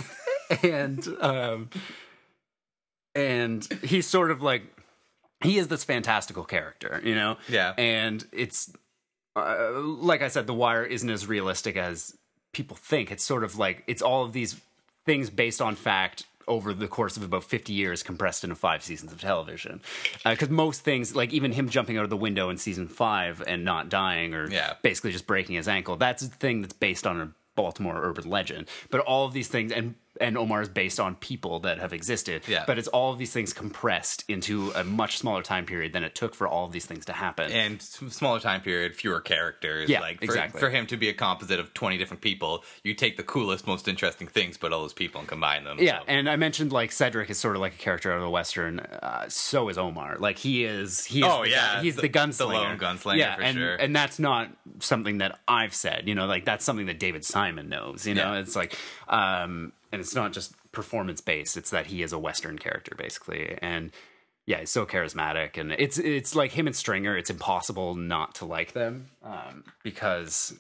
and he's sort of like, he is this fantastical character, you know? Yeah. And it's like I said, The Wire isn't as realistic as people think. It's sort of like, it's all of these things based on fact over the course of about 50 years compressed into 5 seasons of television. Because most things, like even him jumping out of the window in season 5 and not dying, or basically just breaking his ankle, that's a thing that's based on a Baltimore urban legend. But all of these things, and Omar is based on people that have existed. Yeah. But it's all of these things compressed into a much smaller time period than it took for all of these things to happen. And smaller time period, fewer characters. Yeah, like exactly. For him to be a composite of 20 different people, you take the coolest, most interesting things, put all those people and combine them. Yeah, so. and I mentioned like Cedric is sort of like a character out of the Western. So is Omar. Like he is he's the gunslinger, the lone gunslinger, yeah, for and, sure. And that's not something that I've said. You know, like that's something that David Simon knows. You know, Yeah. it's like, and it's not just performance based. It's that he is a Western character basically, and yeah, he's so charismatic, and it's like him and Stringer. It's impossible not to like them because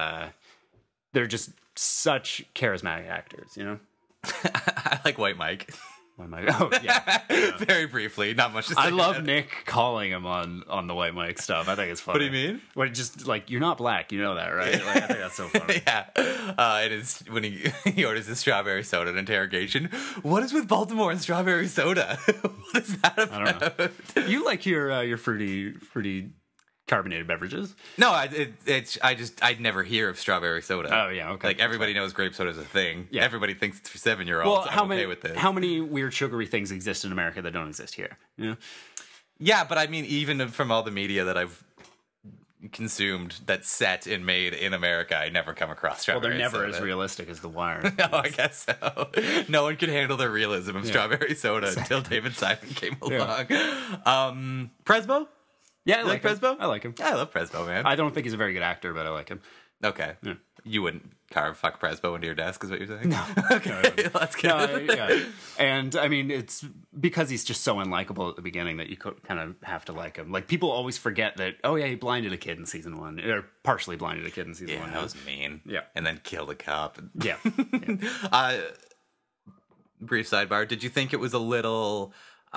they're just such charismatic actors. You know. I like White Mike. Oh my god! Oh, yeah. Very briefly, not much to say. I love about it. Nick calling him on the White Mike stuff. I think it's funny. What do you mean? When it just like, you're not black, you know that, right? Like, I think that's so funny. Yeah, it is when he orders his strawberry soda in interrogation. What is with Baltimore and strawberry soda? What is that about? I don't know. You like your fruity carbonated beverages? No, I'd never hear of strawberry soda. Oh, yeah, okay. Like everybody knows grape soda is a thing. Yeah. Everybody thinks it's for 7-year-olds. Well, I'm okay with this. how many weird sugary things exist in America that don't exist here? You know? Yeah, but I mean, even from all the media that I've consumed that's set and made in America, I never come across Well, strawberry they're never soda. as realistic as The Wire. No, I guess so. No one could handle the realism of strawberry soda until David Simon came along. Presbo? Yeah, I You like him. Presbo? I like him. I love Presbo, man. I don't think he's a very good actor, but I like him. Okay. Yeah. You wouldn't carve fuck Presbo into your desk, is what you're saying? No. Okay, let's get No, yeah. And I mean, it's because he's just so unlikable at the beginning that you kind of have to like him. Like people always forget that. Oh yeah, he blinded a kid in season 1, or partially blinded a kid in season 1. Yeah, that was mean. Yeah. And then killed a cop. Yeah. Brief sidebar. Did you think it was a little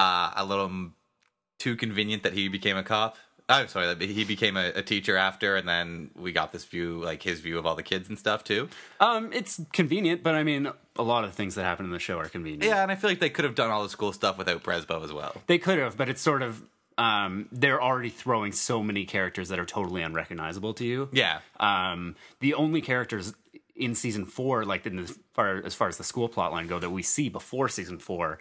too convenient that he became a cop? I'm sorry, that he became a teacher after, and then we got this view, like his view of all the kids and stuff too. It's convenient, but I mean, a lot of things that happen in the show are convenient. Yeah, and I feel like they could have done all the school stuff without Presbo as well. They could have, but it's sort of they're already throwing so many characters that are totally unrecognizable to you. Yeah. The only characters in season 4, like as far as the school plotline go, that we see before season 4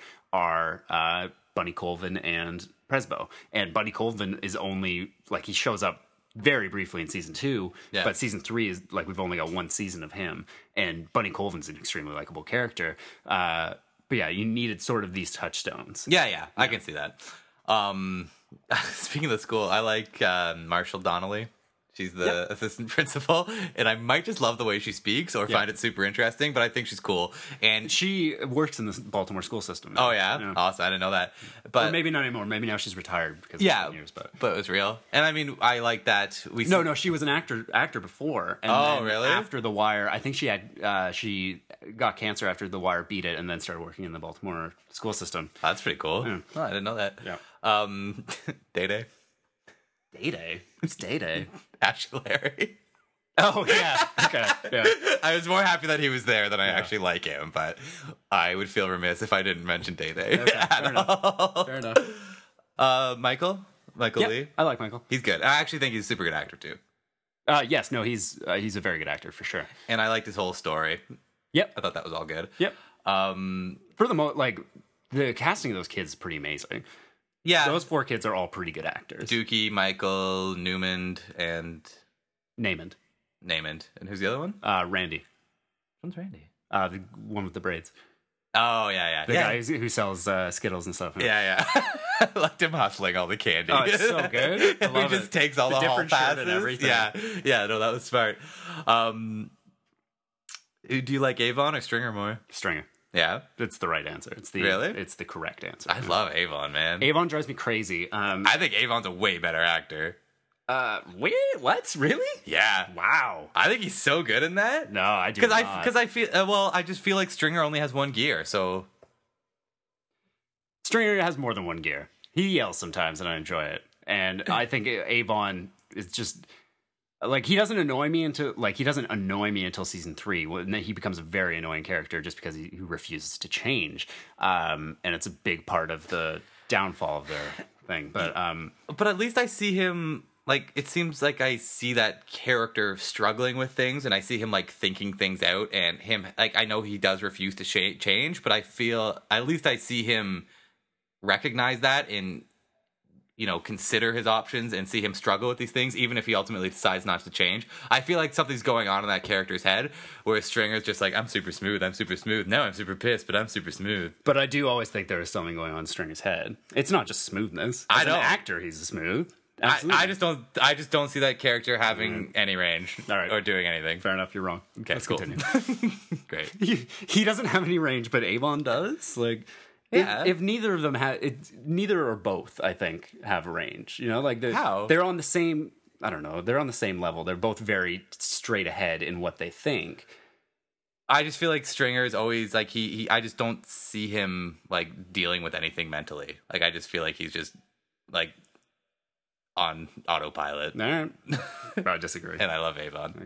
are Bunny Colvin and Presbo. And Bunny Colvin is only like, he shows up very briefly in season 2, Yeah. but season 3 is like we've only got one season of him, and Bunny Colvin's an extremely likable character. But yeah, you needed sort of these touchstones. Yeah, I can see that. Speaking of the school, I like Marshall Donnelly. She's the assistant principal, and I might just love the way she speaks or find it super interesting, but I think she's cool. And She works in the Baltimore school system. oh yeah, awesome! I didn't know that, but Or maybe not anymore. Maybe now she's retired because yeah, of years. But it was real. And I mean, I like that. We no, she was an actor before. And Oh, then really? After The Wire, I think she got cancer after The Wire beat it, and then started working in the Baltimore school system. that's pretty cool. Oh, I didn't know that. Yeah. Day Day, Day-Day? Who's Day-Day? Ashley Larry. Oh, yeah. Okay. Yeah. I was more happy that he was there than I actually like him, but I would feel remiss if I didn't mention Day Day. Okay, fair enough. Fair enough. Michael Yeah, Lee. I like Michael. He's good. I actually think he's a super good actor too, Yes, no, he's a very good actor for sure. and I liked his whole story. Yep. I thought that was all good. Yep. Um, For the most, like, the casting of those kids is pretty amazing. yeah, Those 4 kids are all pretty good actors. Dookie, Michael, Newman, and Namond. Namond. And who's the other one? Randy. One's Randy. The one with the braids. Oh yeah. The guy who sells Skittles and stuff. Yeah. I liked him hustling all the candy. Oh, it's so good. I he love just it. takes all The the hall different shirt passes. and everything. Yeah. No, that was smart. Do you like Avon or Stringer more? Stringer. Yeah, It's the right answer. It's the Really? It's the correct answer. I love Avon, man. Avon drives me crazy. I think Avon's a way better actor. Wait, what? Really? Yeah, Wow. I think he's so good in that. No, I do Because not. I feel I just feel like Stringer only has one gear, so Stringer has more than one gear. He yells sometimes, and I enjoy it. And I think Avon is just like he doesn't annoy me until season 3, when then he becomes a very annoying character just because he refuses to change. And it's a big part of the downfall of their thing. But at least I see him. Like, it seems like I see that character struggling with things, and I see him, like, thinking things out, and him, like, I know he does refuse to change, but I feel, at least I see him recognize that and, you know, consider his options and see him struggle with these things, even if he ultimately decides not to change. I feel like something's going on in that character's head, whereas Stringer's just like, I'm super smooth, now I'm super pissed, but I'm super smooth. But I do always think there is something going on in Stringer's head. It's not just smoothness. As I know. an actor, he's smooth. I just don't see that character having any range All right. or doing anything. Fair enough, you're wrong. Okay, Let's cool. continue. Great. He doesn't have any range, but Avon does. Like, Yeah. if neither of them have, neither or both, I think, have range. You know, like How? They're on the same. I don't know. They're on the same level. They're both very straight ahead in what they think. I just feel like Stringer is always like he I just don't see him like dealing with anything mentally. Like I just feel like he's just like on autopilot. All right. I disagree. And I love Avon.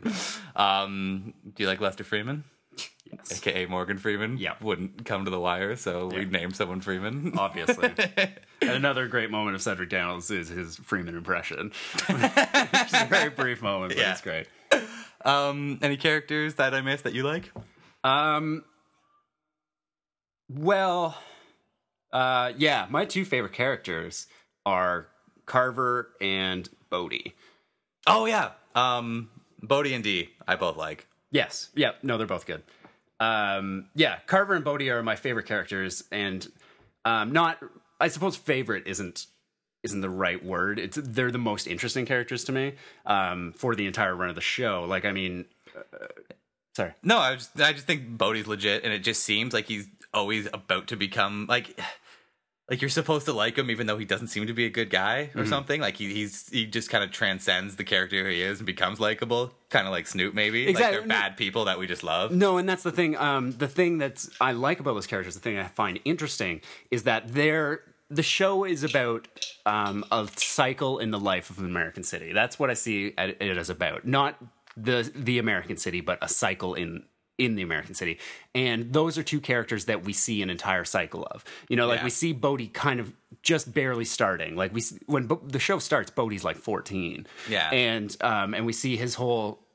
Do you like Lester Freeman? Yes. AKA Morgan Freeman? Yeah. Wouldn't come to the wire, so we named someone Freeman. Obviously. And another great moment of Cedric Daniels is his Freeman impression. It's a very brief moment, but Yeah. it's great. Any characters that I missed that you like? Yeah, my 2 favorite characters are Carver and Bodhi. Oh yeah. Bodhi and Dee, I both like. Yes. Yeah. No, they're both good. Yeah, Carver and Bodhi are my favorite characters, and not. I suppose favorite isn't the right word. They're the most interesting characters to me for the entire run of the show. Like, I mean, sorry. No, I just think Bodhi's legit, and it just seems like he's always about to become like you're supposed to like him, even though he doesn't seem to be a good guy or something. Like he just kind of transcends the character he is and becomes likable, kind of like Snoop maybe. Exactly. Like they're bad people that we just love. No, and that's the thing. The thing that I like about those characters, the thing I find interesting, is that the show is about a cycle in the life of an American city. That's what I see it as about. Not the American city, but a cycle in the American city. And those are 2 characters that we see an entire cycle of. You know, like Yeah. we see Bodhi kind of just barely starting. Like when the show starts, Bodhi's like 14. Yeah. And we see his whole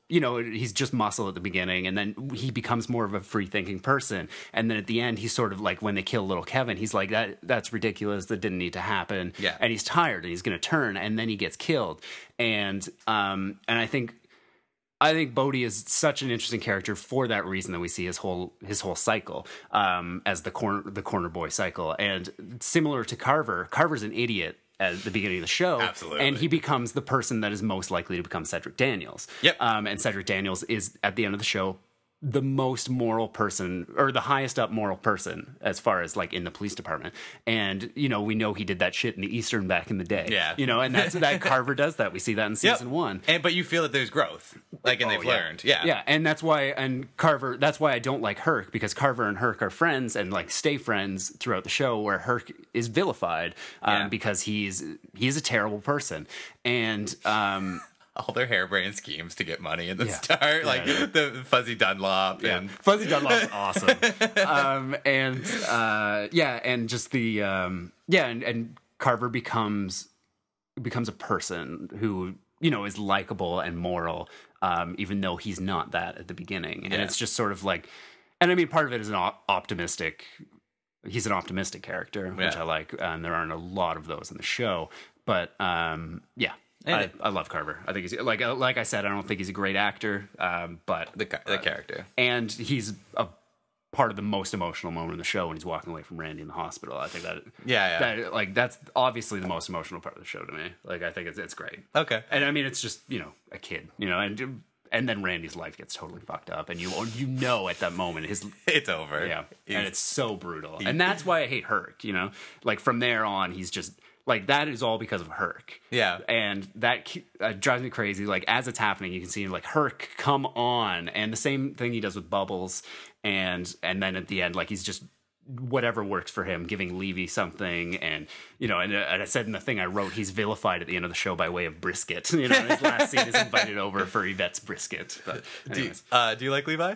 you know, he's just muscle at the beginning, and then he becomes more of a free-thinking person. And then at the end, he's sort of like, when they kill little Kevin, he's like, that's ridiculous. That didn't need to happen. Yeah. And he's tired, and he's going to turn, and then he gets killed. And I think Bodhi is such an interesting character for that reason, that we see his whole cycle as the corner boy cycle. And similar to Carver's an idiot at the beginning of the show. Absolutely. And he becomes the person that is most likely to become Cedric Daniels. Yep. And Cedric Daniels is, at the end of the show, the most moral person, or the highest up moral person, as far as like in the police department. And, you know, we know he did that shit in the Eastern back in the day. Yeah. You know, and that Carver does that. We see that in season 1. But you feel that there's growth, like, and they've learned. Yeah. Yeah, and that's why I don't like Herc, because Carver and Herc are friends and like stay friends throughout the show, where Herc is vilified because he's a terrible person. And all their harebrained schemes to get money in the start, like the Fuzzy Dunlop and Fuzzy Dunlop's awesome. And just the and Carver becomes a person who, you know, is likable and moral, even though he's not that at the beginning. And it's just sort of like, and I mean, part of it is an optimistic. He's an optimistic character, which I like. And there aren't a lot of those in the show, but I love Carver. I think he's like I said, I don't think he's a great actor, but the character, and he's a part of the most emotional moment in the show when he's walking away from Randy in the hospital. I think that that's obviously the most emotional part of the show to me. Like, I think it's great. Okay, and I mean, it's just, you know, a kid, you know, and then Randy's life gets totally fucked up, and you know at that moment it's over. Yeah, and it's so brutal, and that's why I hate Herc. You know, like from there on, he's just. Like, that is all because of Herc. Yeah. And that drives me crazy. Like, as it's happening, you can see, like, Herc, come on. And the same thing he does with Bubbles. And then at the end, like, he's just whatever works for him, giving Levy something. And, you know, and I said in the thing I wrote, he's vilified at the end of the show by way of brisket. You know, his last scene is invited over for Yvette's brisket. But anyways. Do you like Levi?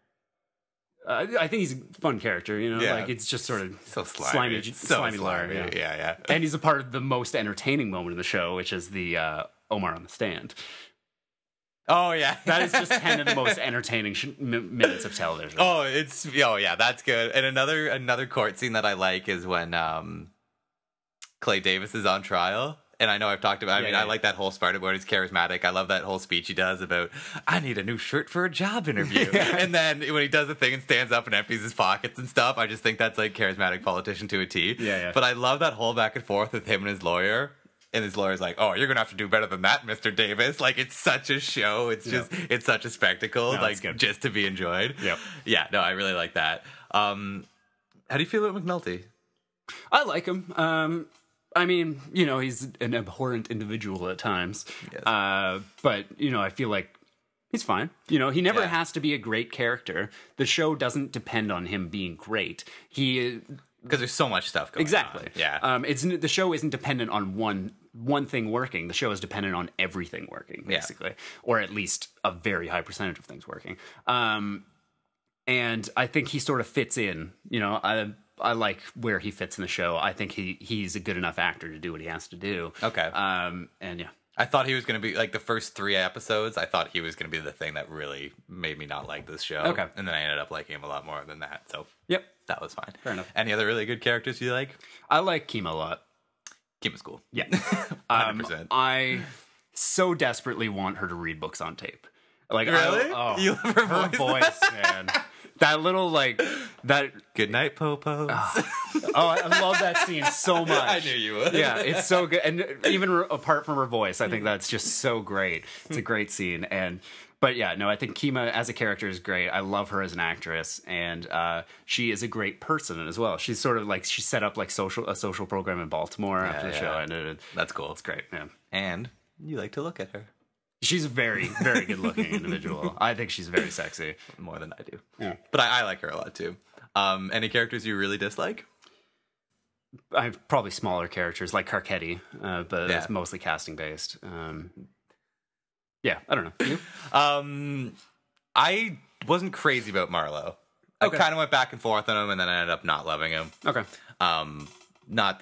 I think he's a fun character, you know, like, it's just sort of so slimy, slimy lard. Yeah. And he's a part of the most entertaining moment in the show, which is the Omar on the stand. Oh yeah, that is just 10 of the most entertaining minutes of television. That's good. And another court scene that I like is when Clay Davis is on trial. And I know I've talked about, I like that whole part about he's charismatic. I love that whole speech he does about, I need a new shirt for a job interview. And then when he does the thing and stands up and empties his pockets and stuff, I just think that's like charismatic politician to a T. Yeah. But I love that whole back and forth with him and his lawyer. And his lawyer's like, oh, you're going to have to do better than that, Mr. Davis. Like, it's such a show. It's just, it's such a spectacle, just to be enjoyed. Yep. Yeah, no, I really like that. How do you feel about McNulty? I like him. I mean, you know, he's an abhorrent individual at times. Yes. But, you know, I feel like he's fine. You know, he never has to be a great character. The show doesn't depend on him being great. Because there's so much stuff going on. Yeah. The show isn't dependent on one thing working. The show is dependent on everything working, basically. Or at least a very high percentage of things working. And I think he sort of fits in. You know, I like where he fits in the show. I think he's a good enough actor to do what he has to do. Okay. And yeah. I thought he was going to be, like, the first 3 episodes, I thought he was going to be the thing that really made me not like this show. Okay. And then I ended up liking him a lot more than that. So, yep. That was fine. Fair enough. Any other really good characters you like? I like Kima a lot. Kima's cool. Yeah. 100%. I so desperately want her to read books on tape. Like, really? You love her voice, man. That little, like, that... Good night, Popo. I love that scene so much. I knew you would. Yeah, it's so good. And even apart from her voice, I think that's just so great. It's a great scene. But yeah, no, I think Kima as a character is great. I love her as an actress. And she is a great person as well. She's sort of like, she set up like a social program in Baltimore after the show. And that's cool. It's great, yeah. And you like to look at her. She's a very, very good-looking individual. I think she's very sexy. More than I do. Yeah. But I like her a lot, too. Any characters you really dislike? I have probably smaller characters, like Carcetti, but it's mostly casting-based. I don't know. You? I wasn't crazy about Marlowe. Okay. I kind of went back and forth on him, and then I ended up not loving him. Okay. Not the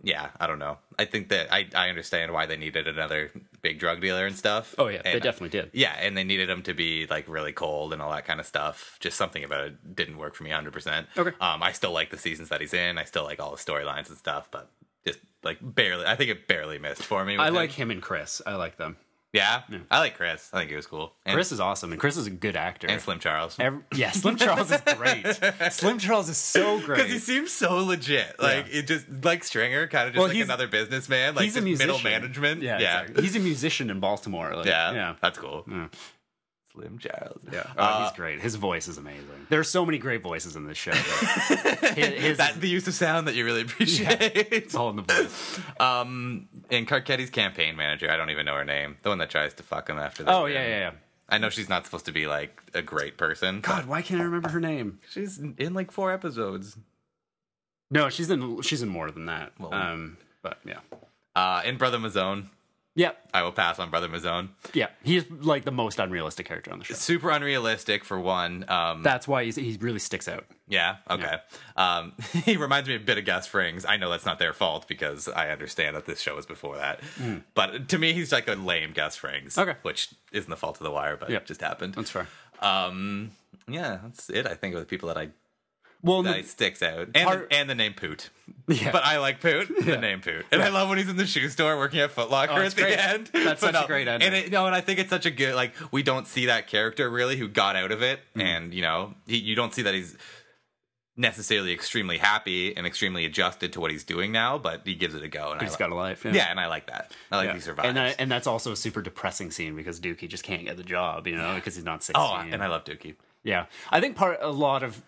yeah, I don't know. I think that I understand why they needed another big drug dealer and stuff. Oh yeah, they And, definitely did. Yeah, and they needed him to be like really cold and all that kind of stuff. Just something about it didn't work for me 100%. Okay. I still like the seasons that he's in. I still like all the storylines and stuff, but just like barely. I think it barely missed for me. I with like him and Chris. I like them. Yeah, I like Chris. I think he was cool. And, Chris is awesome, and Chris is a good actor. and Slim Charles. Yeah, Slim Charles is great. Slim Charles is so great. Because he seems so legit. Like, it just, like Stringer, kind of just Well, like he's- another businessman. Like, he's a just middle musician. management. Yeah, Yeah. exactly. He's a musician in Baltimore. Like, Yeah. That's cool. Yeah. Slim Charles. Yeah, oh, he's great. His voice is amazing. There are so many great voices in this show. But his That's the use of sound that you really appreciate. it's all in the voice. And Carcetti's campaign manager, I don't even know her name. The one that tries to fuck him after that. Oh yeah. I know she's not supposed to be like a great person. God, why can't I remember her name? She's in like 4 episodes. No, she's in more than that. Well- But yeah, And Brother Mazone. yeah, I will pass on Brother Mazone. yeah. He's like the most unrealistic character on the show. Super unrealistic for one. That's why he really sticks out. Yeah, okay. He reminds me a bit of Gus Frings. I know that's not their fault because I understand that this show was before that. But to me, he's like a lame Gus Frings. Okay. Which isn't the fault of The Wire, but Yep. it just happened. That's fair. Yeah, that's it. I think of the people that Well, that sticks out. And, and the name Poot. Yeah. But I like Poot, the name Poot. And I love when he's in the shoe store working at Foot Locker at it's the great. end. That's But such a great ending. And and I think it's such a good, like, we don't see that character really who got out of it. And, you know, you don't see that he's necessarily extremely happy and extremely adjusted to what he's doing now, but he gives it a go. And he's got a life. yeah, and I like that. I like Yeah. he survives. And that's also a super depressing scene because Dookie just can't get the job, you know, because he's not 16. oh, and I love Dookie. Yeah, I think a lot of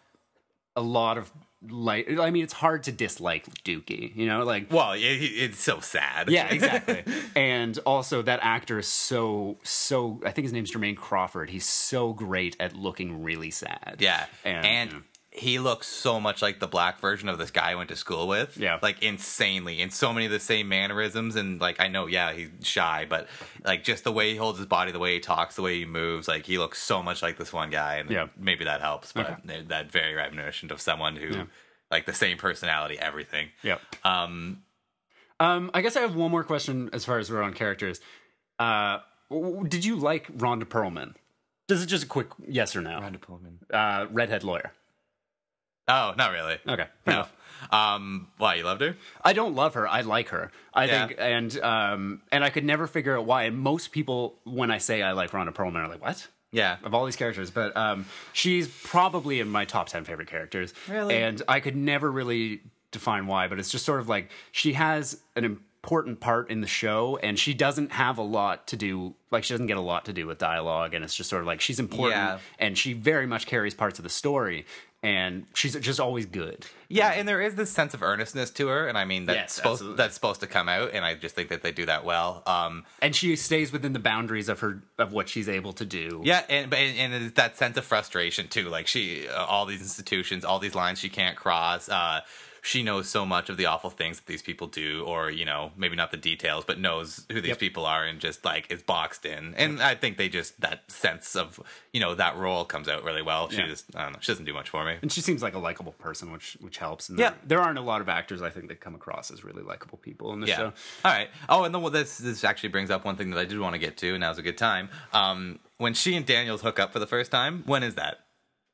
like, I mean, it's hard to dislike Dookie, you know, like. Well, it's so sad. Yeah, exactly. And also that actor is so I think his name's Jermaine Crawford. He's so great at looking really sad. Yeah. And you know, he looks so much like the black version of this guy I went to school with. Yeah. Like, insanely. And so many of the same mannerisms. And, like, I know, yeah, he's shy, but, like, just the way he holds his body, the way he talks, the way he moves, like, he looks so much like this one guy. And Yeah. maybe that helps. But that very reminiscent of someone who, like, the same personality, everything. yeah. I guess I have one more question as far as we're on characters. Did you like Rhonda Perlman? This is just a quick yes or no. Rhonda Perlman. Redhead lawyer. Oh, not really. Okay, fair No. enough. Why, you loved her? I don't love her. I like her. I Yeah. think, and I could never figure out why. And most people, when I say I like Rhonda Perlman, are like, "What?" Yeah. Of all these characters, but she's probably in my top 10 favorite characters. Really? And I could never really define why, but it's just sort of like she has an important part in the show, and she doesn't have a lot to do. Like, she doesn't get a lot to do with dialogue, and it's just sort of like she's important, Yeah. and she very much carries parts of the story. And she's just always good. Yeah, and there is this sense of earnestness to her, and I mean Yes, absolutely. that's supposed to come out, and I just think that they do that well. And she stays within the boundaries of what she's able to do. Yeah, and it's that sense of frustration too. Like, she, all these institutions, all these lines she can't cross. She knows so much of the awful things that these people do, or, you know, maybe not the details, but knows who these people are and just, like, is boxed in. And I think that sense of, you know, that role comes out really well. She just, I don't know, she doesn't do much for me. And she seems like a likable person, which helps. And Yeah. there aren't a lot of actors, I think, that come across as really likable people in the Yeah. show. All right. Oh, and this actually brings up one thing that I did want to get to, and now's a good time. When she and Daniels hook up for the first time, when is that?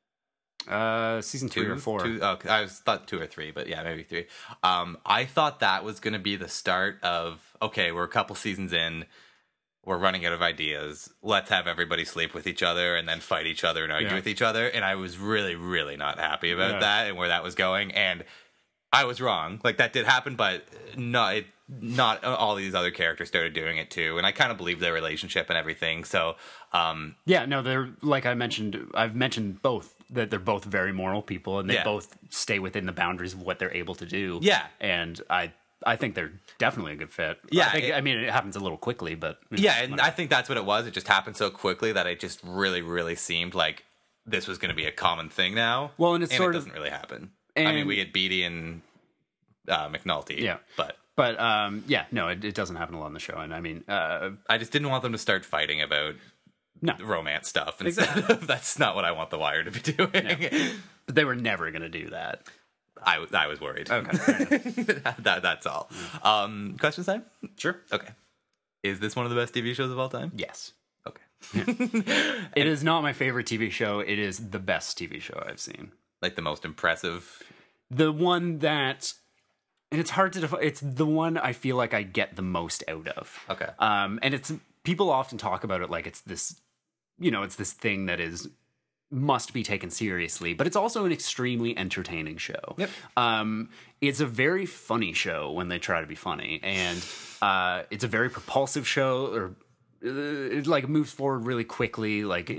Season 2 or 4. I thought 2 or 3, but yeah, maybe 3. I thought that was going to be the start of, okay, we're a couple seasons in, we're running out of ideas. Let's have everybody sleep with each other and then fight each other and argue Yeah. with each other. And I was really, really not happy about Yeah. that and where that was going. And I was wrong. Like, that did happen, but not all these other characters started doing it too. And I kind of believe their relationship and everything. So, Yeah, no, they're, like I've mentioned both, that they're both very moral people, and they Yeah. both stay within the boundaries of what they're able to do. Yeah. And I think they're definitely a good fit. Yeah, I mean, it happens a little quickly, but... you know, yeah, and whatever. I think that's what it was. It just happened so quickly that it just really, really seemed like this was going to be a common thing now. Well, and it's sort it of- doesn't really happen. I and- mean, we get Beatty and McNulty. Yeah. But But, yeah, no, it doesn't happen a lot in the show. And I mean, I just didn't want them to start fighting about no. romance stuff. Instead of, that's not what I want The Wire to be doing. But they were never going to do that. I was worried. Okay, fair enough. That's all. Question time? Sure. Okay. Is this one of the best TV shows of all time? Yes. Okay. It is not my favorite TV show. It is the best TV show I've seen. Like the most impressive. The one that, and it's hard to define. It's the one I feel like I get the most out of. Okay. And it's, people often talk about it like it's this, you know, it's this thing that must be taken seriously, but it's also an extremely entertaining show. Yep. It's a very funny show when they try to be funny, and it's a very propulsive show, or it like moves forward really quickly. Like,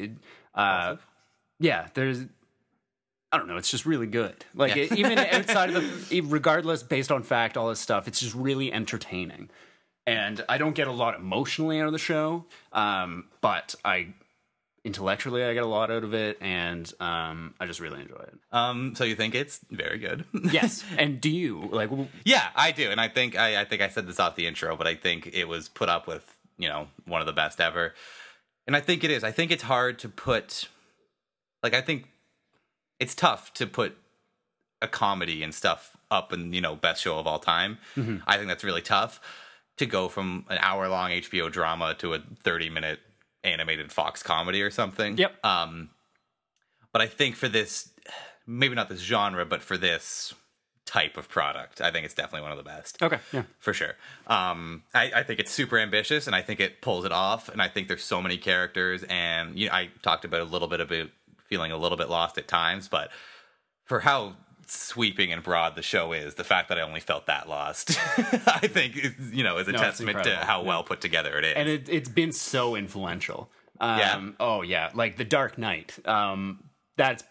yeah, there's, I don't know, it's just really good. Like, Yeah. even outside of regardless, based on fact, all this stuff, it's just really entertaining. And I don't get a lot emotionally out of the show, but intellectually I get a lot out of it, and I just really enjoy it. So you think it's very good? Yes. And do you like? Yeah, I do, and I think I said this off the intro, but I think it was put up with, you know, one of the best ever, and I think it is. I think it's hard to put, like, I think it's tough to put a comedy and stuff up in, you know, best show of all time. Mm-hmm. I think that's really tough to go from an hour-long HBO drama to a 30-minute animated Fox comedy or something. Yep. But I think for this, maybe not this genre, but for this type of product, I think it's definitely one of the best. Okay. Yeah. For sure. I think it's super ambitious, and I think it pulls it off, and I think there's so many characters, and you know, I talked about a little bit about feeling a little bit lost at times, but for how sweeping and broad the show is, the fact that I only felt that lost, I think, is a testament to how well put together it is. And it's been so influential. Yeah. Oh yeah, like The Dark Knight. That's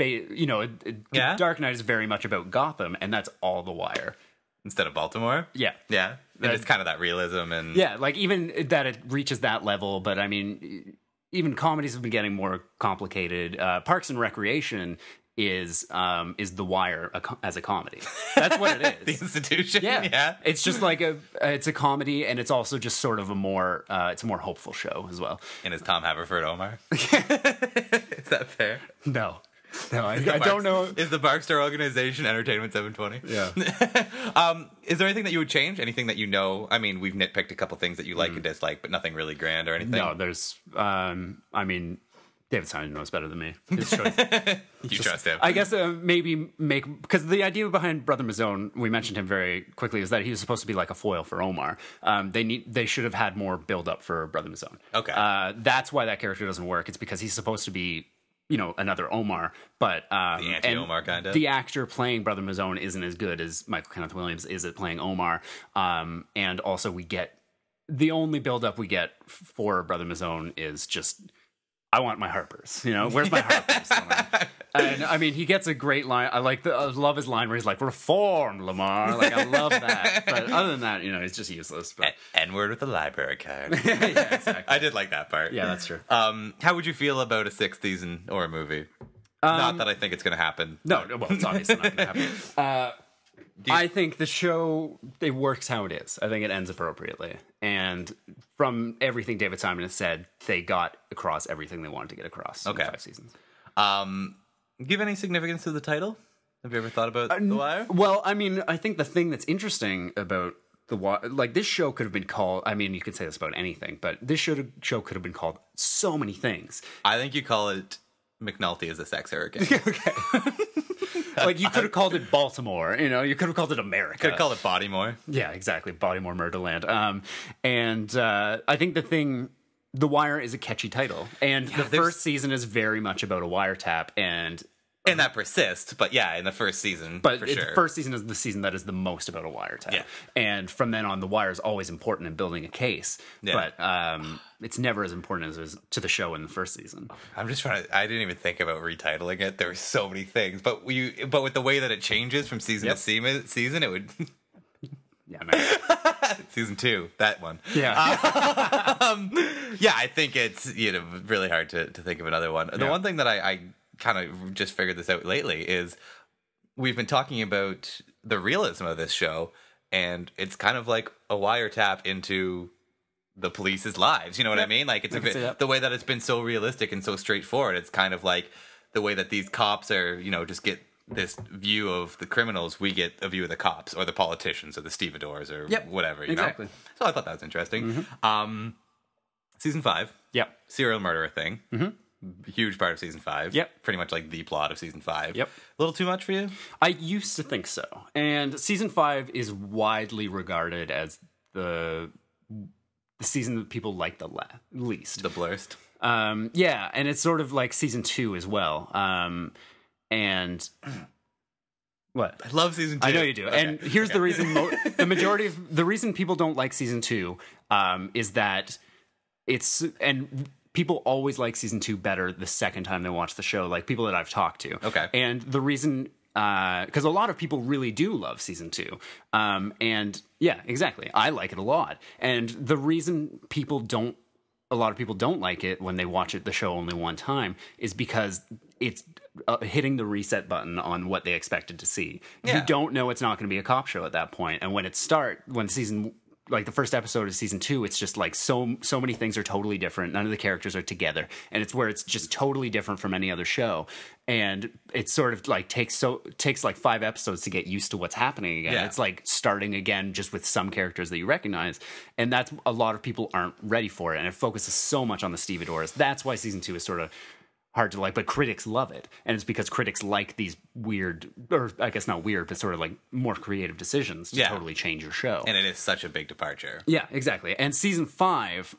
Dark Knight is very much about Gotham, and that's all The Wire. Instead of Baltimore? Yeah. Yeah. And it's kind of that realism and... Yeah, like even that it reaches that level, but I mean, even comedies have been getting more complicated. Parks and Recreation is The Wire as a comedy. That's what it is. The Institution? Yeah. Yeah. It's just like it's a comedy, and it's also just sort of it's a more hopeful show as well. And is Tom Haverford Omar? Is that fair? No, I don't know. Is the Barkstar Organization Entertainment 720? Yeah. Is there anything that you would change? Anything that you know? I mean, we've nitpicked a couple things that you like and dislike, but nothing really grand or anything. No, there's. I mean, David Simon knows better than me. His choice. You trust him. I guess maybe because the idea behind Brother Mazone, we mentioned him very quickly, is that he was supposed to be like a foil for Omar. They should have had more build up for Brother Mazone. Okay. That's why that character doesn't work. It's because he's supposed to be, you know, another Omar, but the anti-Omar kind of. The actor playing Brother Mazone isn't as good as Michael Kenneth Williams is at playing Omar. And also we get the only build up we get for Brother Mazone is just, I want my Harpers, you know, where's my Harpers? And I mean, he gets a great line. I love his line where he's like, "Reform, Lamar." Like, I love that. But other than that, you know, he's just useless. But N-word with the library card. yeah, exactly. I did like that part. Yeah, that's true. How would you feel about a 6th season or a movie? Not that I think it's going to happen. No, well, it's obviously not going to happen. I think the show, it works how it is. I think it ends appropriately. And from everything David Simon has said, they got across everything they wanted to get across in 5 seasons. Give any significance to the title? Have you ever thought about The Wire? Well, I mean, I think the thing that's interesting about The Wire, like, this show could have been called, I mean, you could say this about anything, but this show could have been called so many things. I think you call it McNulty is a sex hurricane. Okay. Like, you could have called it Baltimore, you know, you could have called it America. Could have called it Bodymore. Yeah, exactly. Bodymore Murderland. And I think The Wire is a catchy title. And the first season is very much about a wiretap, and that persists, but yeah, in the first season, but for the sure. first season is the season that is the most about a wiretap. Yeah. And from then on, The Wire is always important in building a case. Yeah. But it's never as important as it is to the show in the first season. I'm just trying to. I didn't even think about retitling it. There were so many things, but with the way that it changes from season to season, it would. Yeah, man. Season 2, that one. Yeah. Yeah, I think it's really hard to think of another one. The one thing that I kind of just figured this out lately is we've been talking about the realism of this show, and it's kind of like a wiretap into the police's lives. You know what I mean? Like, it's the way that it's been so realistic and so straightforward. It's kind of like the way that these cops are, just get this view of the criminals, we get a view of the cops or the politicians or the stevedores or whatever. You exactly. know? So I thought that was interesting. Season 5. Yep. Serial murderer thing. Huge part of season 5. Yep. Pretty much like the plot of season 5. Yep. A little too much for you? I used to think so. And season 5 is widely regarded as the season that people like the least. The blurst. Yeah, and it's sort of like season 2 as well. And what? I love season 2. I know you do. Okay. And here's the reason: the majority of the reason people don't like season 2 is that people always like season 2 better the second time they watch the show. Like people that I've talked to. Okay. And the reason. Because a lot of people really do love season 2. And yeah, exactly. I like it a lot. And the reason a lot of people don't like it when they watch the show only one time is because it's hitting the reset button on what they expected to see. Yeah. You don't know it's not going to be a cop show at that point. And when the first episode of season 2, it's just like so many things are totally different. None of the characters are together, and it's where it's just totally different from any other show. And it sort of like takes like 5 episodes to get used to what's happening again. Yeah. It's like starting again just with some characters that you recognize, and that's a lot of people aren't ready for it. And it focuses so much on the stevedores. That's why season 2 is sort of hard to like, but critics love it, and it's because critics like these weird, or I guess not weird, but sort of like more creative decisions to totally change your show. And it is such a big departure. Yeah, exactly. And season 5,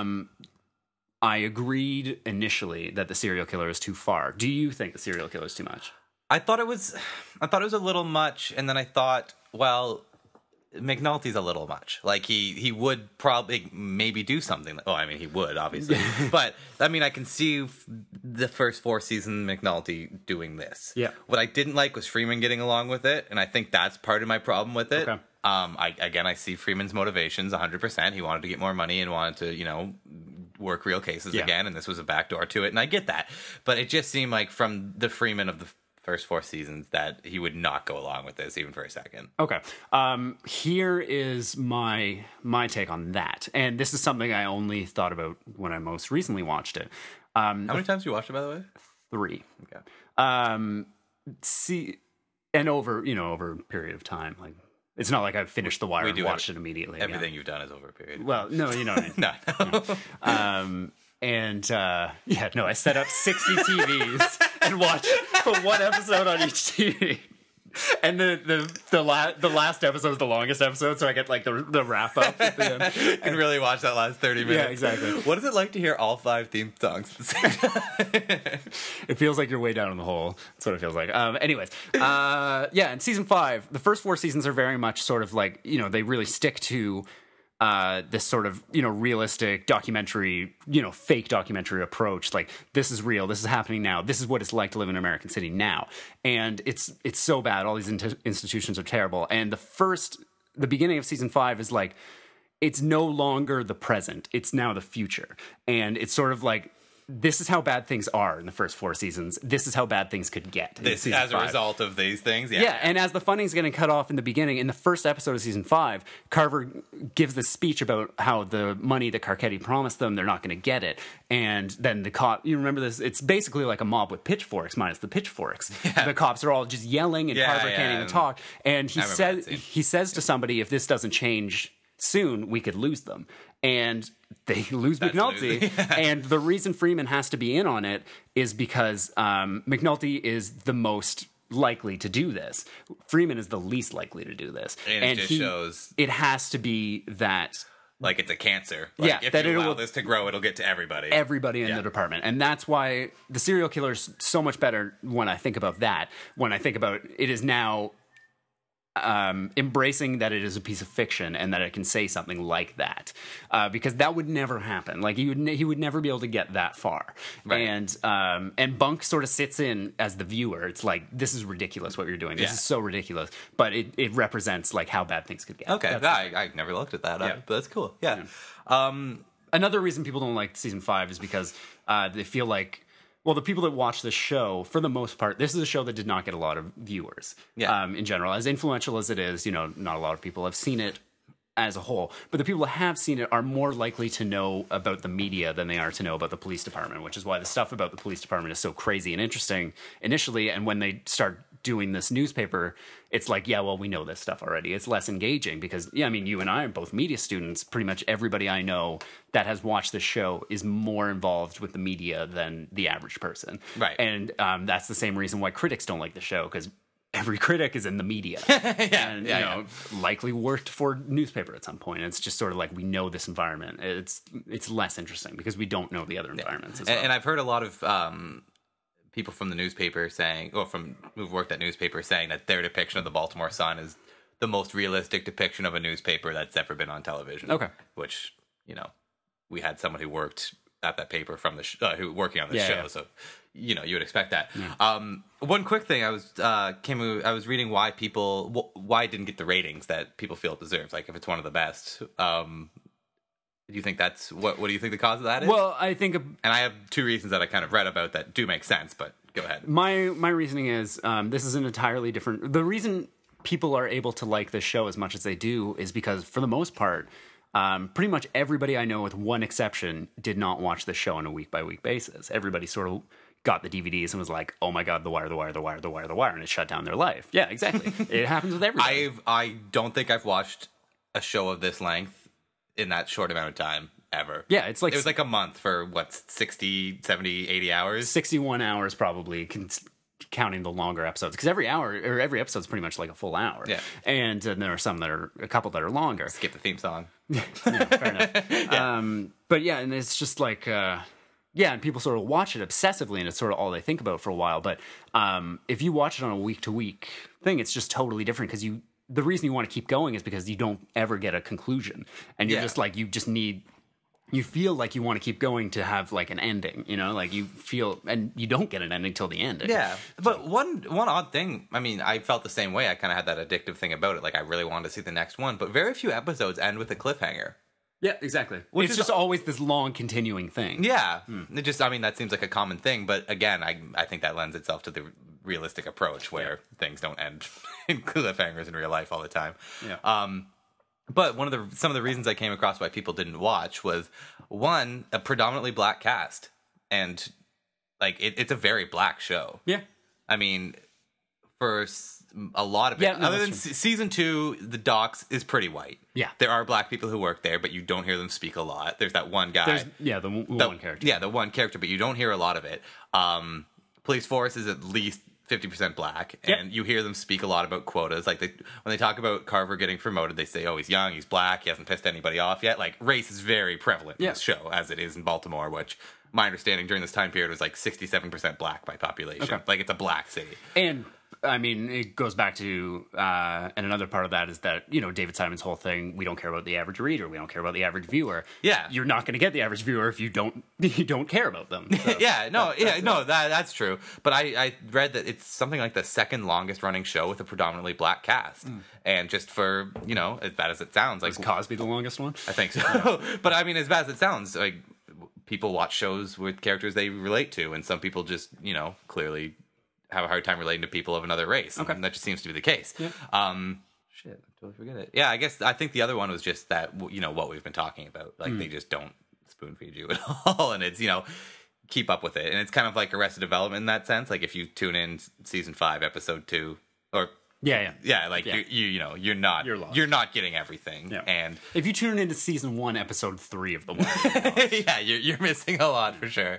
I agreed initially that the serial killer is too far. Do you think the serial killer is too much? I thought it was a little much, and then I thought, well, McNulty's a little much. Like he would probably maybe do something. Oh, I mean, he would obviously, but I mean, I can see the first 4 seasons McNulty doing this. Yeah. What I didn't like was Freeman getting along with it, and I think that's part of my problem with it. Okay. I see Freeman's motivations 100%. He wanted to get more money and wanted to, work real cases again, and this was a backdoor to it, and I get that. But it just seemed like from the Freeman of the first 4 seasons that he would not go along with this even for a second. Okay. Here is my take on that. And this is something I only thought about when I most recently watched it. How many times did you watch it, by the way? 3. Okay. And over a period of time. Like, it's not like I've finished The Wire and watched it immediately. Everything you've done is over a period. Well, no, you know what I mean. No. I set up 60 TVs and watched for one episode on each TV. And the last episode is the longest episode, so I get like the wrap up at the end. You can really watch that last 30 minutes. Yeah, exactly. What is it like to hear all 5 theme songs at the same time? It feels like you're way down in the hole. That's what it feels like. In season 5, the first 4 seasons are very much sort of like, they really stick to this sort of, realistic documentary, fake documentary approach. Like, this is real. This is happening now. This is what it's like to live in American City now. And it's so bad. All these institutions are terrible. And the beginning of season 5 is like, it's no longer the present. It's now the future. And it's sort of like, this is how bad things are in the first 4 seasons. This is how bad things could get. This as a result of these things? Yeah, and as the funding's getting cut off in the beginning, in the first episode of season 5, Carver gives this speech about how the money that Carcetti promised them, they're not going to get it. And then the cop, you remember this? It's basically like a mob with pitchforks, minus the pitchforks. Yeah. The cops are all just yelling, and Carver can't even talk. And he says to somebody, if this doesn't change soon, we could lose them. And they lose McNulty. And the reason Freeman has to be in on it is because McNulty is the most likely to do this. Freeman is the least likely to do this. And it just shows... It has to be that... Like it's a cancer. Like if you allow this to grow, it'll get to everybody. Everybody in the department. And that's why the serial killer is so much better when I think about that. When I think about it is now... embracing that it is a piece of fiction and that it can say something like that, because that would never happen. Like he would never be able to get that far. Right. And Bunk sort of sits in as the viewer. It's like, this is ridiculous what you're doing. This is so ridiculous. But it represents like how bad things could get. Okay, I never looked at that. Yeah. But that's cool. Yeah. Another reason people don't like season 5 is because they feel like. Well, the people that watch this show, for the most part, this is a show that did not get a lot of viewers in general. As influential as it is, not a lot of people have seen it as a whole. But the people that have seen it are more likely to know about the media than they are to know about the police department, which is why the stuff about the police department is so crazy and interesting initially. And when they start doing this newspaper, it's like, yeah, well, we know this stuff already. It's less engaging because, yeah, I mean, you and I are both media students. Pretty much everybody I know that has watched this show is more involved with the media than the average person. Right. And that's the same reason why critics don't like the show, because every critic is in the media. And, you know, likely worked for newspaper at some point. It's just sort of like, we know this environment. It's less interesting because we don't know the other environments as well. And I've heard a lot of people from the newspaper saying, or from who've worked at newspaper saying that their depiction of the Baltimore Sun is the most realistic depiction of a newspaper that's ever been on television. Okay. Which, you know, we had someone who worked at that paper from the who working on the show. Yeah. So, you know, you would expect that. Yeah. One quick thing, I was reading why it didn't get the ratings that people feel it deserves. Like if it's one of the best, do you think that's what do you think the cause of that is? Well, I think, and I have two reasons that I kind of read about that do make sense, but go ahead. my reasoning is this is an entirely different. The reason people are able to like this show as much as they do is because, for the most part, pretty much everybody I know, with one exception, did not watch the show on a week-by-week basis. Everybody sort of got the DVDs and was like, oh my God, The Wire, The Wire, The Wire, The Wire, The Wire, and it shut down their life. Yeah, exactly. It happens with everybody. I don't think I've watched a show of this length in that short amount of time ever. Yeah, it was like a month for, 60, 70, 80 hours? 61 hours probably, counting the longer episodes, because every episode's pretty much like a full hour. Yeah. And there are a couple that are longer. Skip the theme song. Yeah, fair enough. Yeah. But yeah, and it's just like, and people sort of watch it obsessively, and it's sort of all they think about for a while. But if you watch it on a week-to-week thing, it's just totally different, because the reason you want to keep going is because you don't ever get a conclusion, and you're just like, you feel like you want to keep going to have like an ending, you know, like you feel, and you don't get an ending till the ending. Yeah, but one odd thing, I mean, I felt the same way. I kind of had that addictive thing about it. Like, I really wanted to see the next one, but very few episodes end with a cliffhanger. Yeah, exactly. Which it's is just always this long continuing thing. Yeah, It just, I mean, that seems like a common thing, but again, I think that lends itself to the realistic approach where things don't end in cliffhangers in real life all the time. Yeah. But some of the reasons I came across why people didn't watch was, one, a predominantly black cast, and like it's a very black show. Yeah. I mean, for a lot of it, other than season 2, the Docks is pretty white. Yeah. There are black people who work there, but you don't hear them speak a lot. There's that one guy. The one character. Yeah, the one character, but you don't hear a lot of it. Police force is at least 50% black, and you hear them speak a lot about quotas. Like, when they talk about Carver getting promoted, they say, oh, he's young, he's black, he hasn't pissed anybody off yet. Like, race is very prevalent in this show, as it is in Baltimore, which my understanding during this time period was like 67% black by population. Okay. Like, it's a black city. And I mean, it goes back to, and another part of that is that, you know, David Simon's whole thing, we don't care about the average reader, we don't care about the average viewer. Yeah. You're not going to get the average viewer if you don't care about them. So, That's true. But I read that it's something like the second longest running show with a predominantly black cast. And just for, you know, as bad as it sounds, like, Was Cosby the longest one? I think so. But I mean, as bad as it sounds, like, people watch shows with characters they relate to, and some people just, you know, clearly have a hard time relating to people of another race. Okay. And that just seems to be the case. Yeah. Shit, I totally forget it. Yeah, I think the other one was just that, you know, what we've been talking about. Like, they just don't spoon feed you at all, and it's, you know, keep up with it. And it's kind of like Arrested Development in that sense. Like, if you tune in season 5, episode 2, or like you're not getting everything. Yeah. And if you tune into season 1, episode 3 of The Wire, yeah, you're missing a lot for sure.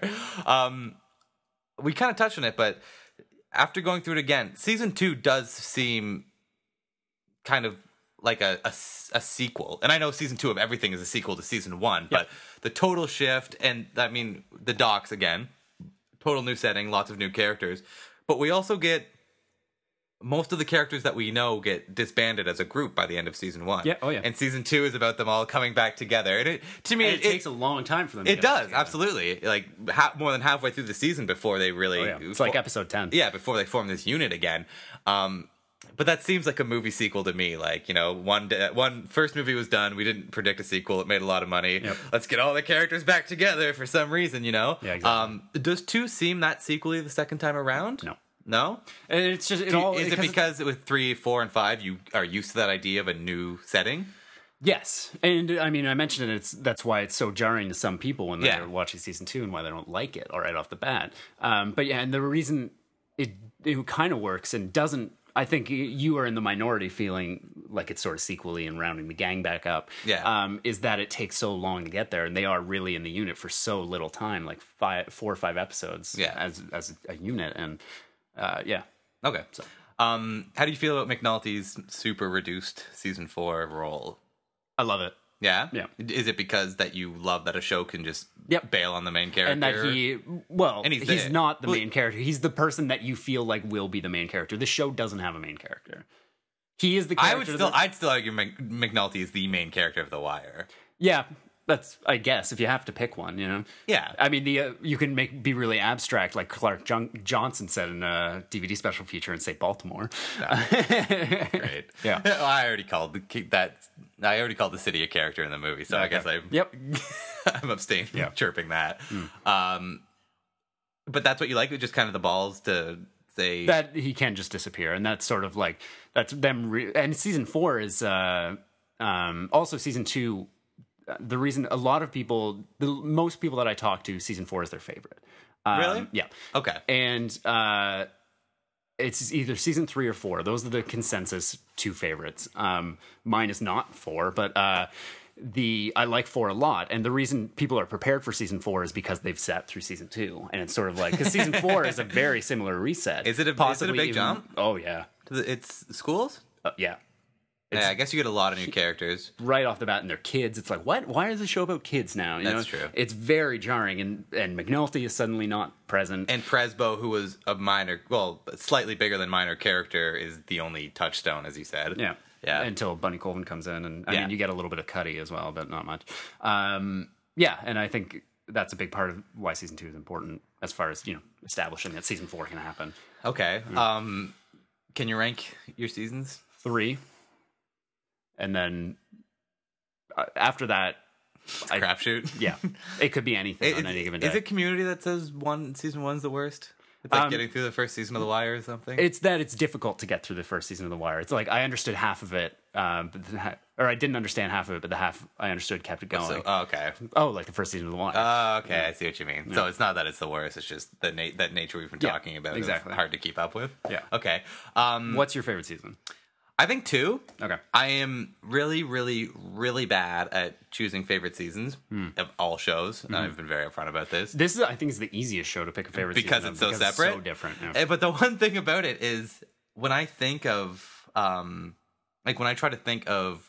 We kind of touched on it, but after going through it again, season 2 does seem kind of like a sequel. And I know season 2 of everything is a sequel to season 1, but the total shift, and I mean, the Docks again, total new setting, lots of new characters. But we also get most of the characters that we know get disbanded as a group by the end of season 1. Yeah, oh yeah. And season 2 is about them all coming back together. And it takes a long time for them. It does, absolutely. Like more than halfway through the season before they really. Oh, yeah. It's like episode 10. Yeah, before they form this unit again. But that seems like a movie sequel to me. Like, you know, one first movie was done. We didn't predict a sequel. It made a lot of money. Yep. Let's get all the characters back together for some reason, you know? Yeah, exactly. Does 2 seem that sequel-y the second time around? No. No? And it's just... Is it because with 3, 4, and 5, you are used to that idea of a new setting? Yes. And I mean, I mentioned it, that's why it's so jarring to some people when they're watching season 2 and why they don't like it right off the bat. But yeah, and the reason kind of works and doesn't. I think you are in the minority feeling like it's sort of sequely and rounding the gang back up. Yeah. Is that it takes so long to get there, and they are really in the unit for so little time, like 4 or 5 episodes as a unit, and yeah. Okay. So, how do you feel about McNulty's super reduced season 4 role? I love it. Yeah? Yeah. Is it because that you love that a show can just Yep. bail on the main character? And that he's there. not the main character. He's the person that you feel like will be the main character. The show doesn't have a main character. He is the character. I'd still argue McNulty is the main character of The Wire. Yeah, that's, I guess, if you have to pick one, you know? Yeah. I mean, you can be really abstract, like Clark Johnson said in a DVD special feature, and say Baltimore. Great. Yeah. Well, I already called the city a character in the movie, so I guess I'm abstaining from chirping that. But that's what you like, just kind of the balls to say that he can just disappear, and that's sort of like that's them. And season 4 is also season 2. The reason a lot of people, most people that I talk to, season 4 is their favorite. Really? Yeah. Okay. And it's either season 3 or 4. Those are the consensus 2 favorites. Mine is not 4, but I like 4 a lot. And the reason people are prepared for season 4 is because they've sat through season 2, and it's sort of like because season 4 is a very similar reset. Is it a big jump? Oh yeah. It's schools. Yeah. Yeah, I guess you get a lot of new characters right off the bat, and they're kids. It's like, what? Why is the show about kids now? That's true. It's very jarring, and McNulty is suddenly not present. And Presbo, who was a slightly bigger than minor character, is the only touchstone, as you said. Yeah. Yeah. Until Bunny Colvin comes in, and I mean, you get a little bit of Cuddy as well, but not much. Yeah, and I think that's a big part of why season 2 is important, as far as establishing that season 4 can happen. Okay. Can you rank your seasons? 3. And then after that, crapshoot. Yeah, it could be anything on any given day. Is it Community that says season 1's the worst? It's like getting through the first season of The Wire or something. It's that it's difficult to get through the first season of The Wire. It's like I understood half of it, or I didn't understand half of it, but the half I understood kept it going. Okay. Oh, like the first season of The Wire. Okay, I see what you mean. Yeah. So it's not that it's the worst; it's just that nature we've been talking about. Exactly. Is hard to keep up with. Yeah. Okay. What's your favorite season? I think 2. Okay. I am really, really, really bad at choosing favorite seasons of all shows. Mm-hmm. I've been very upfront about this. This is, I think, is the easiest show to pick a favorite because season it's so separate, it's so different. Yeah. But the one thing about it is when I think of, when I try to think of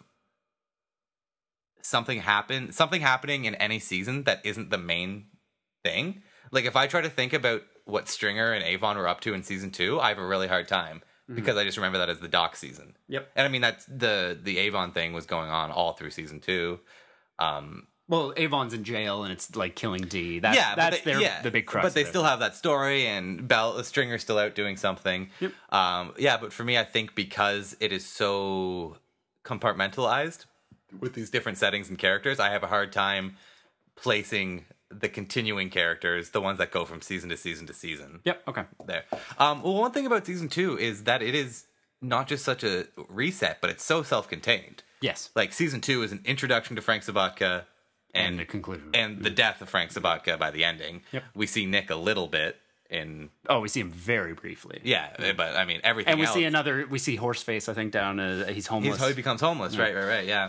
something happening in any season that isn't the main thing. Like if I try to think about what Stringer and Avon were up to in season 2, I have a really hard time. Because I just remember that as the Doc season. Yep. And I mean, that's the Avon thing was going on all through season 2. Well, Avon's in jail and it's like killing Dee. That's the big crux. But they still have that story, and Stringer's still out doing something. Yep. But for me, I think because it is so compartmentalized with these different settings and characters, I have a hard time placing the continuing characters, the ones that go from season to season to season. Yep. Okay. There. Well, one thing about season 2 is that it is not just such a reset, but it's so self-contained. Yes. Like season 2 is an introduction to Frank Sabatka and the conclusion and the death of Frank Sabatka by the ending. Yep. We see Nick a little bit in. Oh, we see him very briefly. Yeah, but I mean everything. And we else, we see Horseface. I think down. He's homeless. He's how he becomes homeless. Yeah. Right. Yeah.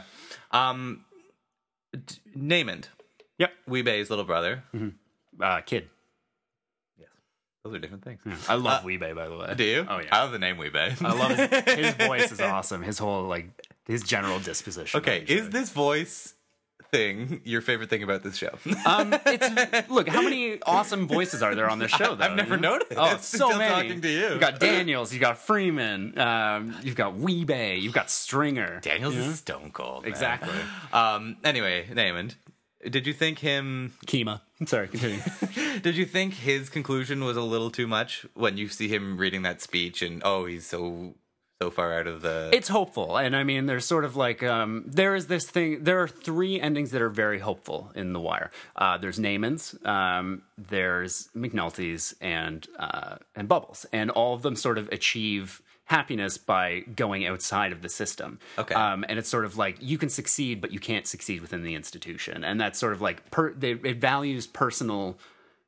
Namond. Yep. Weebei's little brother. Mm-hmm. Kid. Yes. Those are different things. Yeah. I love Weebei, by the way. Do you? Oh, yeah. I love the name Weebei. I love his voice is awesome. His whole, his general disposition. Okay, is this voice thing your favorite thing about this show? Look, how many awesome voices are there on this show, though? I've never noticed. Oh, so many. Talking to you. You've got Daniels, you've got Freeman, you've got Weebei, you've got Stringer. Daniels is stone cold, man. Exactly. Anyway, Namond. Did you think him... Kima. Sorry, continue. Did you think his conclusion was a little too much when you see him reading that speech and, he's so far out of the... It's hopeful. And I mean, there's sort of there is this thing... There are 3 endings that are very hopeful in The Wire. There's Namond's, there's McNulty's, and Bubbles. And all of them sort of achieve happiness by going outside of the system. Okay. And it's sort of like you can succeed, but you can't succeed within the institution. And that's sort of like it values personal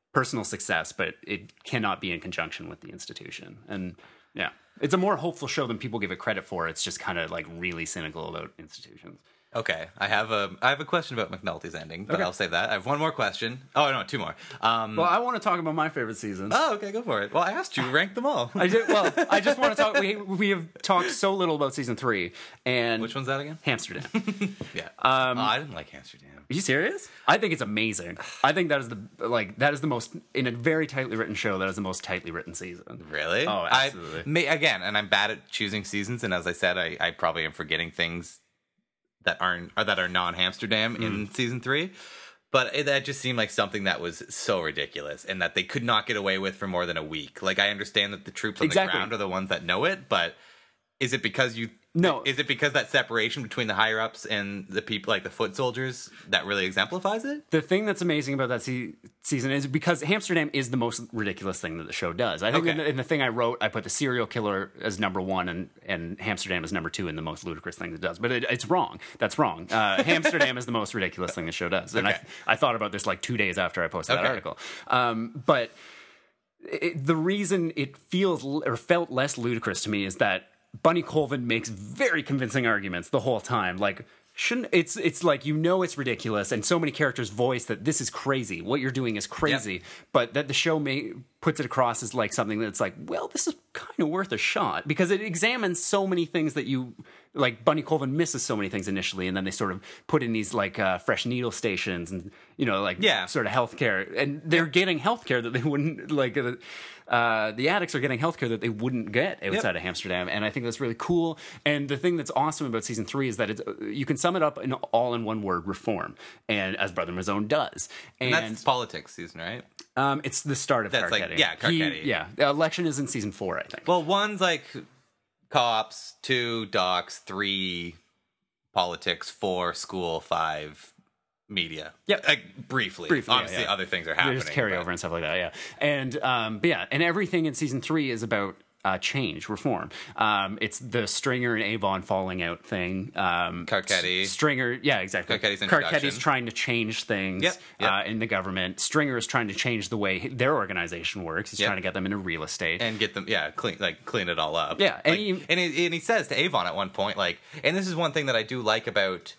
personal success, but it cannot be in conjunction with the institution. And yeah, it's a more hopeful show than people give it credit for. It's just kind of like really cynical about institutions. Okay, I have a question about McNulty's ending, but Okay. I'll save that. I have one more question. Oh no, two more. Well, I want to talk about my favorite seasons. Oh, okay, go for it. Well, I asked you, rank them all. I did. Well, I just want to talk. We have talked so little about season 3, and Which one's that again? Amsterdam. Yeah. I didn't like Amsterdam. Are you serious? I think it's amazing. I think that is the most, in a very tightly written show, that is the most tightly written season. Really? Oh, absolutely. Again, and I'm bad at choosing seasons, and as I said, I probably am forgetting things that are non-Amsterdam in season 3. But that just seemed like something that was so ridiculous, and that they could not get away with for more than a week. Like, I understand that the troops on the ground are the ones that know it, but is it because No. Is it because that separation between the higher ups and the people, like the foot soldiers, that really exemplifies it? The thing that's amazing about that season is because Amsterdam is the most ridiculous thing that the show does. I think in the thing I wrote, I put the serial killer as number 1 and Amsterdam as number 2 in the most ludicrous thing it does. But it's wrong. That's wrong. Amsterdam is the most ridiculous thing the show does. And I thought about this like 2 days after I posted that article. But the reason it feels or felt less ludicrous to me is that Bunny Colvin makes very convincing arguments the whole time. Like, it's like, it's ridiculous, and so many characters voice that this is crazy. What you're doing is crazy, but that the show puts it across as like something that's like, well, this is kind of worth a shot, because it examines so many things that like Bunny Colvin misses so many things initially, and then they sort of put in these like fresh needle stations and sort of healthcare, and they're getting healthcare that they wouldn't like. The addicts are getting healthcare that they wouldn't get outside of Amsterdam, and I think that's really cool. And the thing that's awesome about season 3 is that you can sum it up all in one word: reform, and as Brother Mazone does. And that's politics season, right? It's the start of Carcetti. Carcetti. The election is in season 4, I think. Well, 1's like cops, 2 docs, 3 politics, 4 school, 5 media. Yeah, like briefly. Obviously, other things are happening. There's carryover and stuff like that. Yeah, and and everything in season 3 is about change, reform. It's the Stringer and Avon falling out thing. Carcetti. Stringer, yeah, exactly. Carcetti's trying to change things in the government. Stringer is trying to change the way their organization works. He's trying to get them into real estate and get them, clean it all up. Yeah, and he says to Avon at one point, like, and this is one thing that I do like about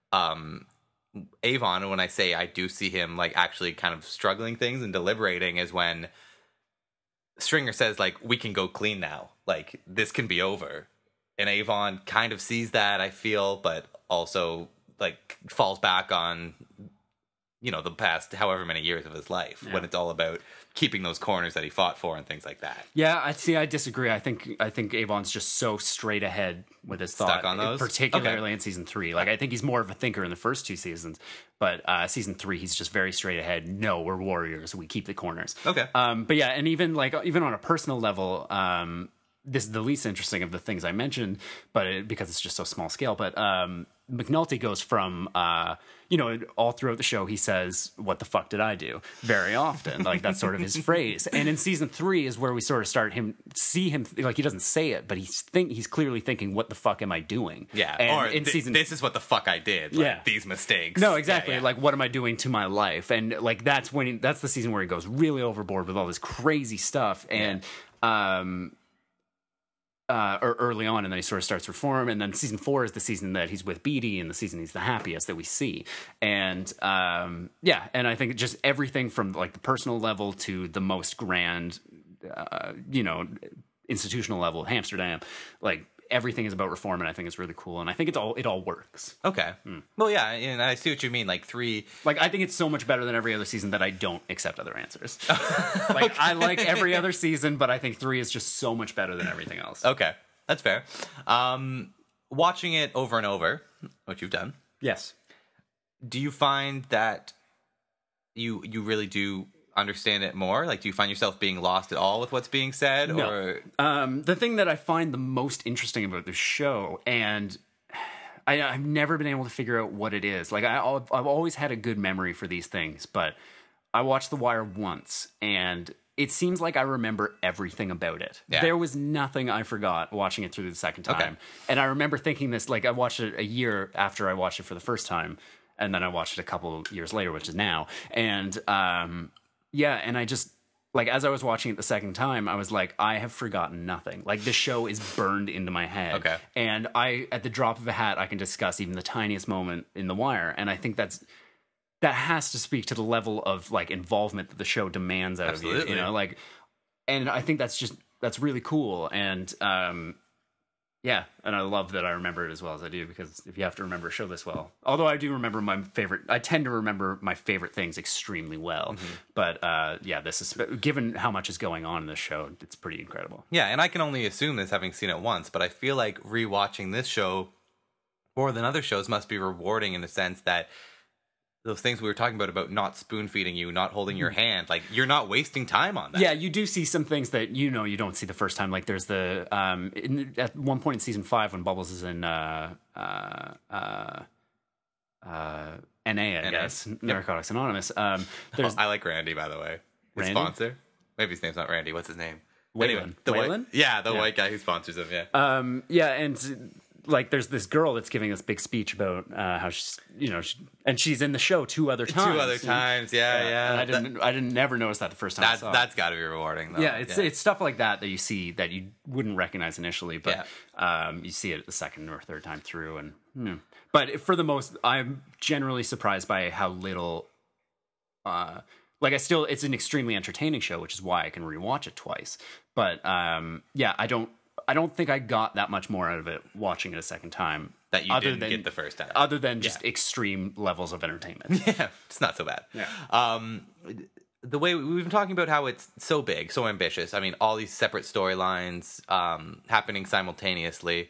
Avon, when I say I do see him like actually kind of struggling things and deliberating, is when Stringer says, like, we can go clean now, like this can be over, and Avon kind of sees that, I feel, but also like falls back on the past however many years of his life when it's all about keeping those corners that he fought for and things like that. Yeah, I disagree. I think Avon's just so straight ahead with his thought, stuck on those, particularly in season 3. Like, I think he's more of a thinker in the first 2 seasons, but season 3 he's just very straight ahead. No, we're warriors. We keep the corners. Okay. But yeah, and even on a personal level, this is the least interesting of the things I mentioned, but because it's just so small scale. But McNulty goes from all throughout the show he says, "What the fuck did I do?" very often. Like, that's sort of his phrase. And in season 3 is where we sort of see him like, he doesn't say it, but he's clearly thinking, "What the fuck am I doing?" Yeah. And or this is what the fuck I did. Like, these mistakes. No, exactly. Yeah. Like, what am I doing to my life? And like, that's the season where he goes really overboard with all this crazy stuff. And or early on, and then he sort of starts reform, and then season 4 is the season that he's with Beatty, and the season he's the happiest that we see. And and I think just everything from like the personal level to the most grand institutional level, Amsterdam, like everything is about reform, and I think it's really cool, and I think it all works. Okay. Well, yeah, and I see what you mean. Like 3, like, I think it's so much better than every other season that I don't accept other answers. Like, I like every other season, but I think 3 is just so much better than everything else. Okay, that's fair. Watching it over and over, which you've done, yes. Do you find that you really do understand it more? Like, do you find yourself being lost at all with what's being said? No. Or the thing that I find the most interesting about the show, and I've never been able to figure out what it is. Like, I've always had a good memory for these things, but I watched The Wire once, and it seems like I remember everything about it. Yeah. There was nothing I forgot watching it through the second time. Okay. And I remember thinking this, like, I watched it a year after I watched it for the first time, and then I watched it a couple years later, which is now. And Yeah, and I just like as I was watching it the second time, I was like, I have forgotten nothing. Like the show is burned into my head. Okay. And at the drop of a hat, I can discuss even the tiniest moment in The Wire, and I think that has to speak to the level of like involvement that the show demands out of you. You know, like, and I think that's really cool. And yeah, and I love that I remember it as well as I do, because if you have to remember a show this well, although I do remember I tend to remember my favorite things extremely well. But yeah, this is, given how much is going on in this show, it's pretty incredible. Yeah, and I can only assume this having seen it once, but I feel like rewatching this show more than other shows must be rewarding in the sense that those things we were talking about not spoon feeding you, not holding your hand, like you're not wasting time on that. Yeah, you do see some things that you don't see the first time. Like there's the at one point in season 5 when Bubbles is in NA, I guess, Narcotics Anonymous. There's I like Randy, by the way, his Randy? sponsor. Maybe his name's not Randy. What's his name? Waylon. Anyway, the Waylon? white guy who sponsors him. Yeah. Yeah, and like there's this girl that's giving this big speech about how she's and she's in the show 2 other times. 2 other times, yeah. And I didn't never notice that the first time I saw it. That's got to be rewarding, though. Yeah, it's stuff like that you see that you wouldn't recognize initially, but you see it the second or third time through. And but for the most, I'm generally surprised by how little. It's an extremely entertaining show, which is why I can rewatch it twice. But yeah, I don't think I got that much more out of it watching it a second time that you didn't get the first time. Other than just extreme levels of entertainment. Yeah, it's not so bad. Yeah. The way we've been talking about how it's so big, so ambitious. I mean, all these separate storylines happening simultaneously.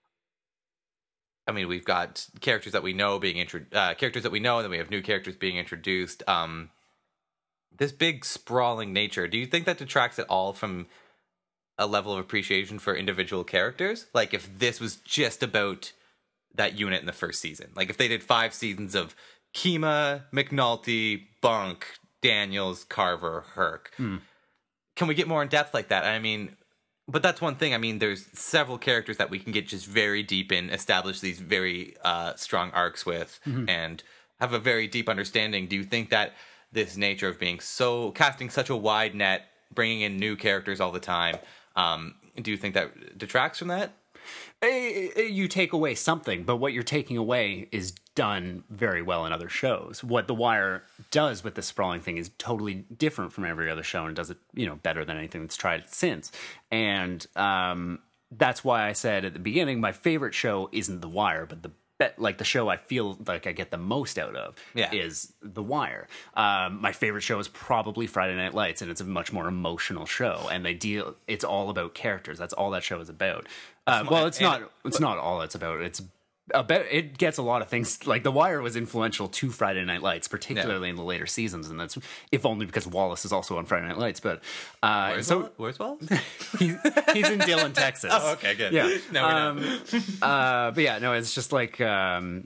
I mean, we've got characters that we know being characters that we know, and then we have new characters being introduced. This big sprawling nature. Do you think that detracts at all from a level of appreciation for individual characters? Like if this was just about that unit in the first season, like if they did 5 seasons of Kima, McNulty, Bunk, Daniels, Carver, Herc, can we get more in depth like that? I mean, but that's one thing. I mean, there's several characters that we can get just very deep in, establish these very strong arcs with, and have a very deep understanding. Do you think that this nature of being casting such a wide net, bringing in new characters all the time, do you think that detracts from that? You take away something, but what you're taking away is done very well in other shows. What The Wire does with the sprawling thing is totally different from every other show, and does it, better than anything that's tried it since. And that's why I said at the beginning, my favorite show isn't The Wire, but the show I feel like I get the most out of is The Wire. My favorite show is probably Friday Night Lights, and it's a much more emotional show. And it's all about characters. That's all that show is about. It's not all it's about. It's about, it gets a lot of things. Like The Wire was influential to Friday Night Lights, particularly in the later seasons, and that's if only because Wallace is also on Friday Night Lights. But where's Wallace? he's in Dillon, Texas. Oh, okay, good. Yeah, Now we know. But yeah, no, it's just like but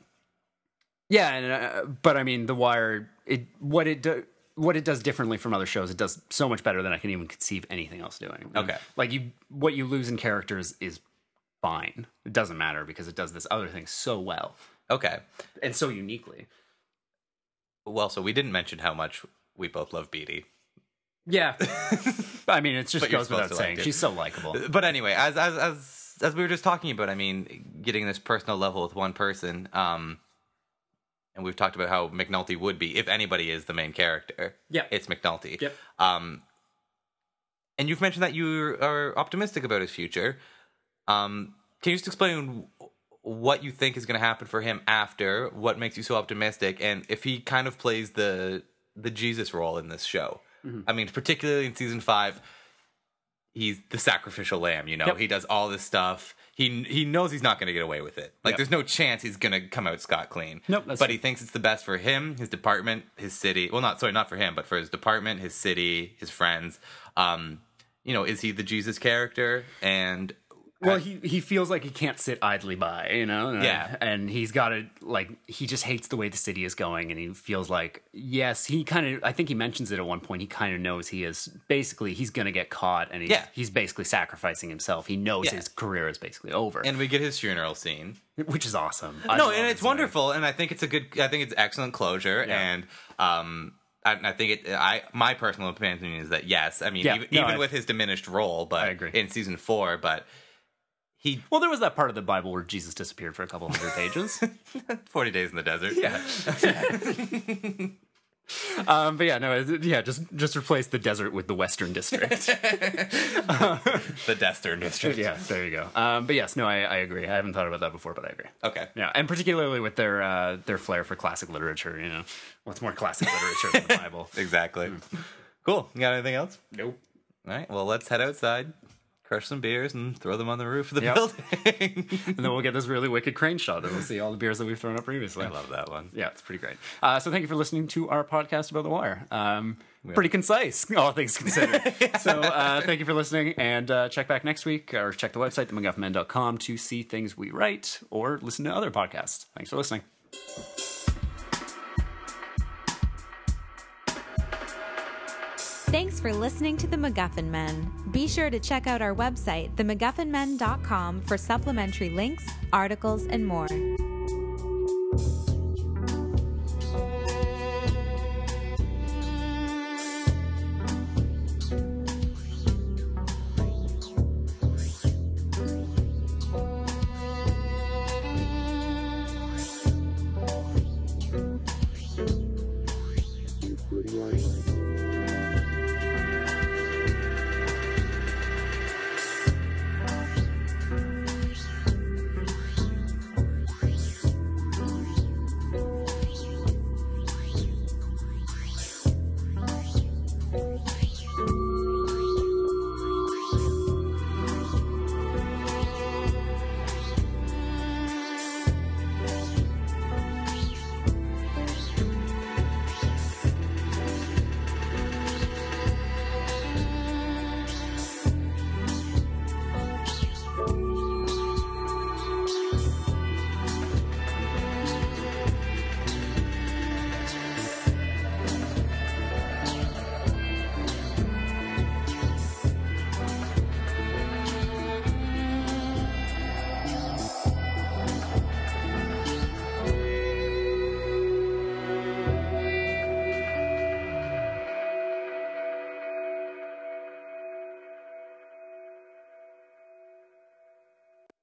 I mean, The Wire, what it does differently from other shows, it does so much better than I can even conceive anything else doing. Okay, like what you lose in characters is fine. It doesn't matter because it does this other thing so well. Okay. And so uniquely. Well, so we didn't mention how much we both love Beatty. Yeah. I mean, it just But goes you're without supposed to saying. like it. She's so likable. But anyway, as we were just talking about, I mean, getting this personal level with one person, and we've talked about how McNulty would be, if anybody is the main character, it's McNulty. Yep. And you've mentioned that you are optimistic about his future. Can you just explain what you think is going to happen for him after? What makes you so optimistic? And if he kind of plays the Jesus role in this show? I mean, particularly in season 5, he's the sacrificial lamb. He does all this stuff. He knows he's not going to get away with it. Like, there's no chance he's going to come out scot clean. Nope. But he thinks it's the best for him, his department, his city. Well, not for him, but for his department, his city, his friends. Is he the Jesus character? And well, he feels like he can't sit idly by, Yeah. And he's got to, he just hates the way the city is going, and he feels like, yes, I think he mentions it at one point, he kind of knows he's going to get caught, and he's basically sacrificing himself. He knows his career is basically over. And we get his funeral scene. Which is awesome. And it's wonderful, and I think it's excellent closure, and I think my personal opinion is that yes. I mean, Yeah, even with his diminished role, but I agree. in season 4, but Well, there was that part of the Bible where Jesus disappeared for a couple hundred pages. 40 days in the desert. Yeah. But yeah, no, just replace the desert with the Western District. The Destern district. Yeah, there you go. But yes, no, I agree. I haven't thought about that before, but I agree. Okay. Yeah, and particularly with their flair for classic literature. You know, what's more classic literature than the Bible? Exactly. Cool. You got anything else? Nope. All right. Well, let's head outside, crush some beers, and throw them on the roof of the Yep. building. And then we'll get this really wicked crane shot, and we'll see all the beers that we've thrown up previously. I love that one. Yeah, it's pretty great. So thank you for listening to our podcast about The Wire. Pretty concise, all things considered. So thank you for listening, and check back next week, or check the website, themacguffinmen.com, to see things we write, or listen to other podcasts. Thanks for listening. Thanks for listening to The MacGuffin Men. Be sure to check out our website, themacguffinmen.com, for supplementary links, articles, and more.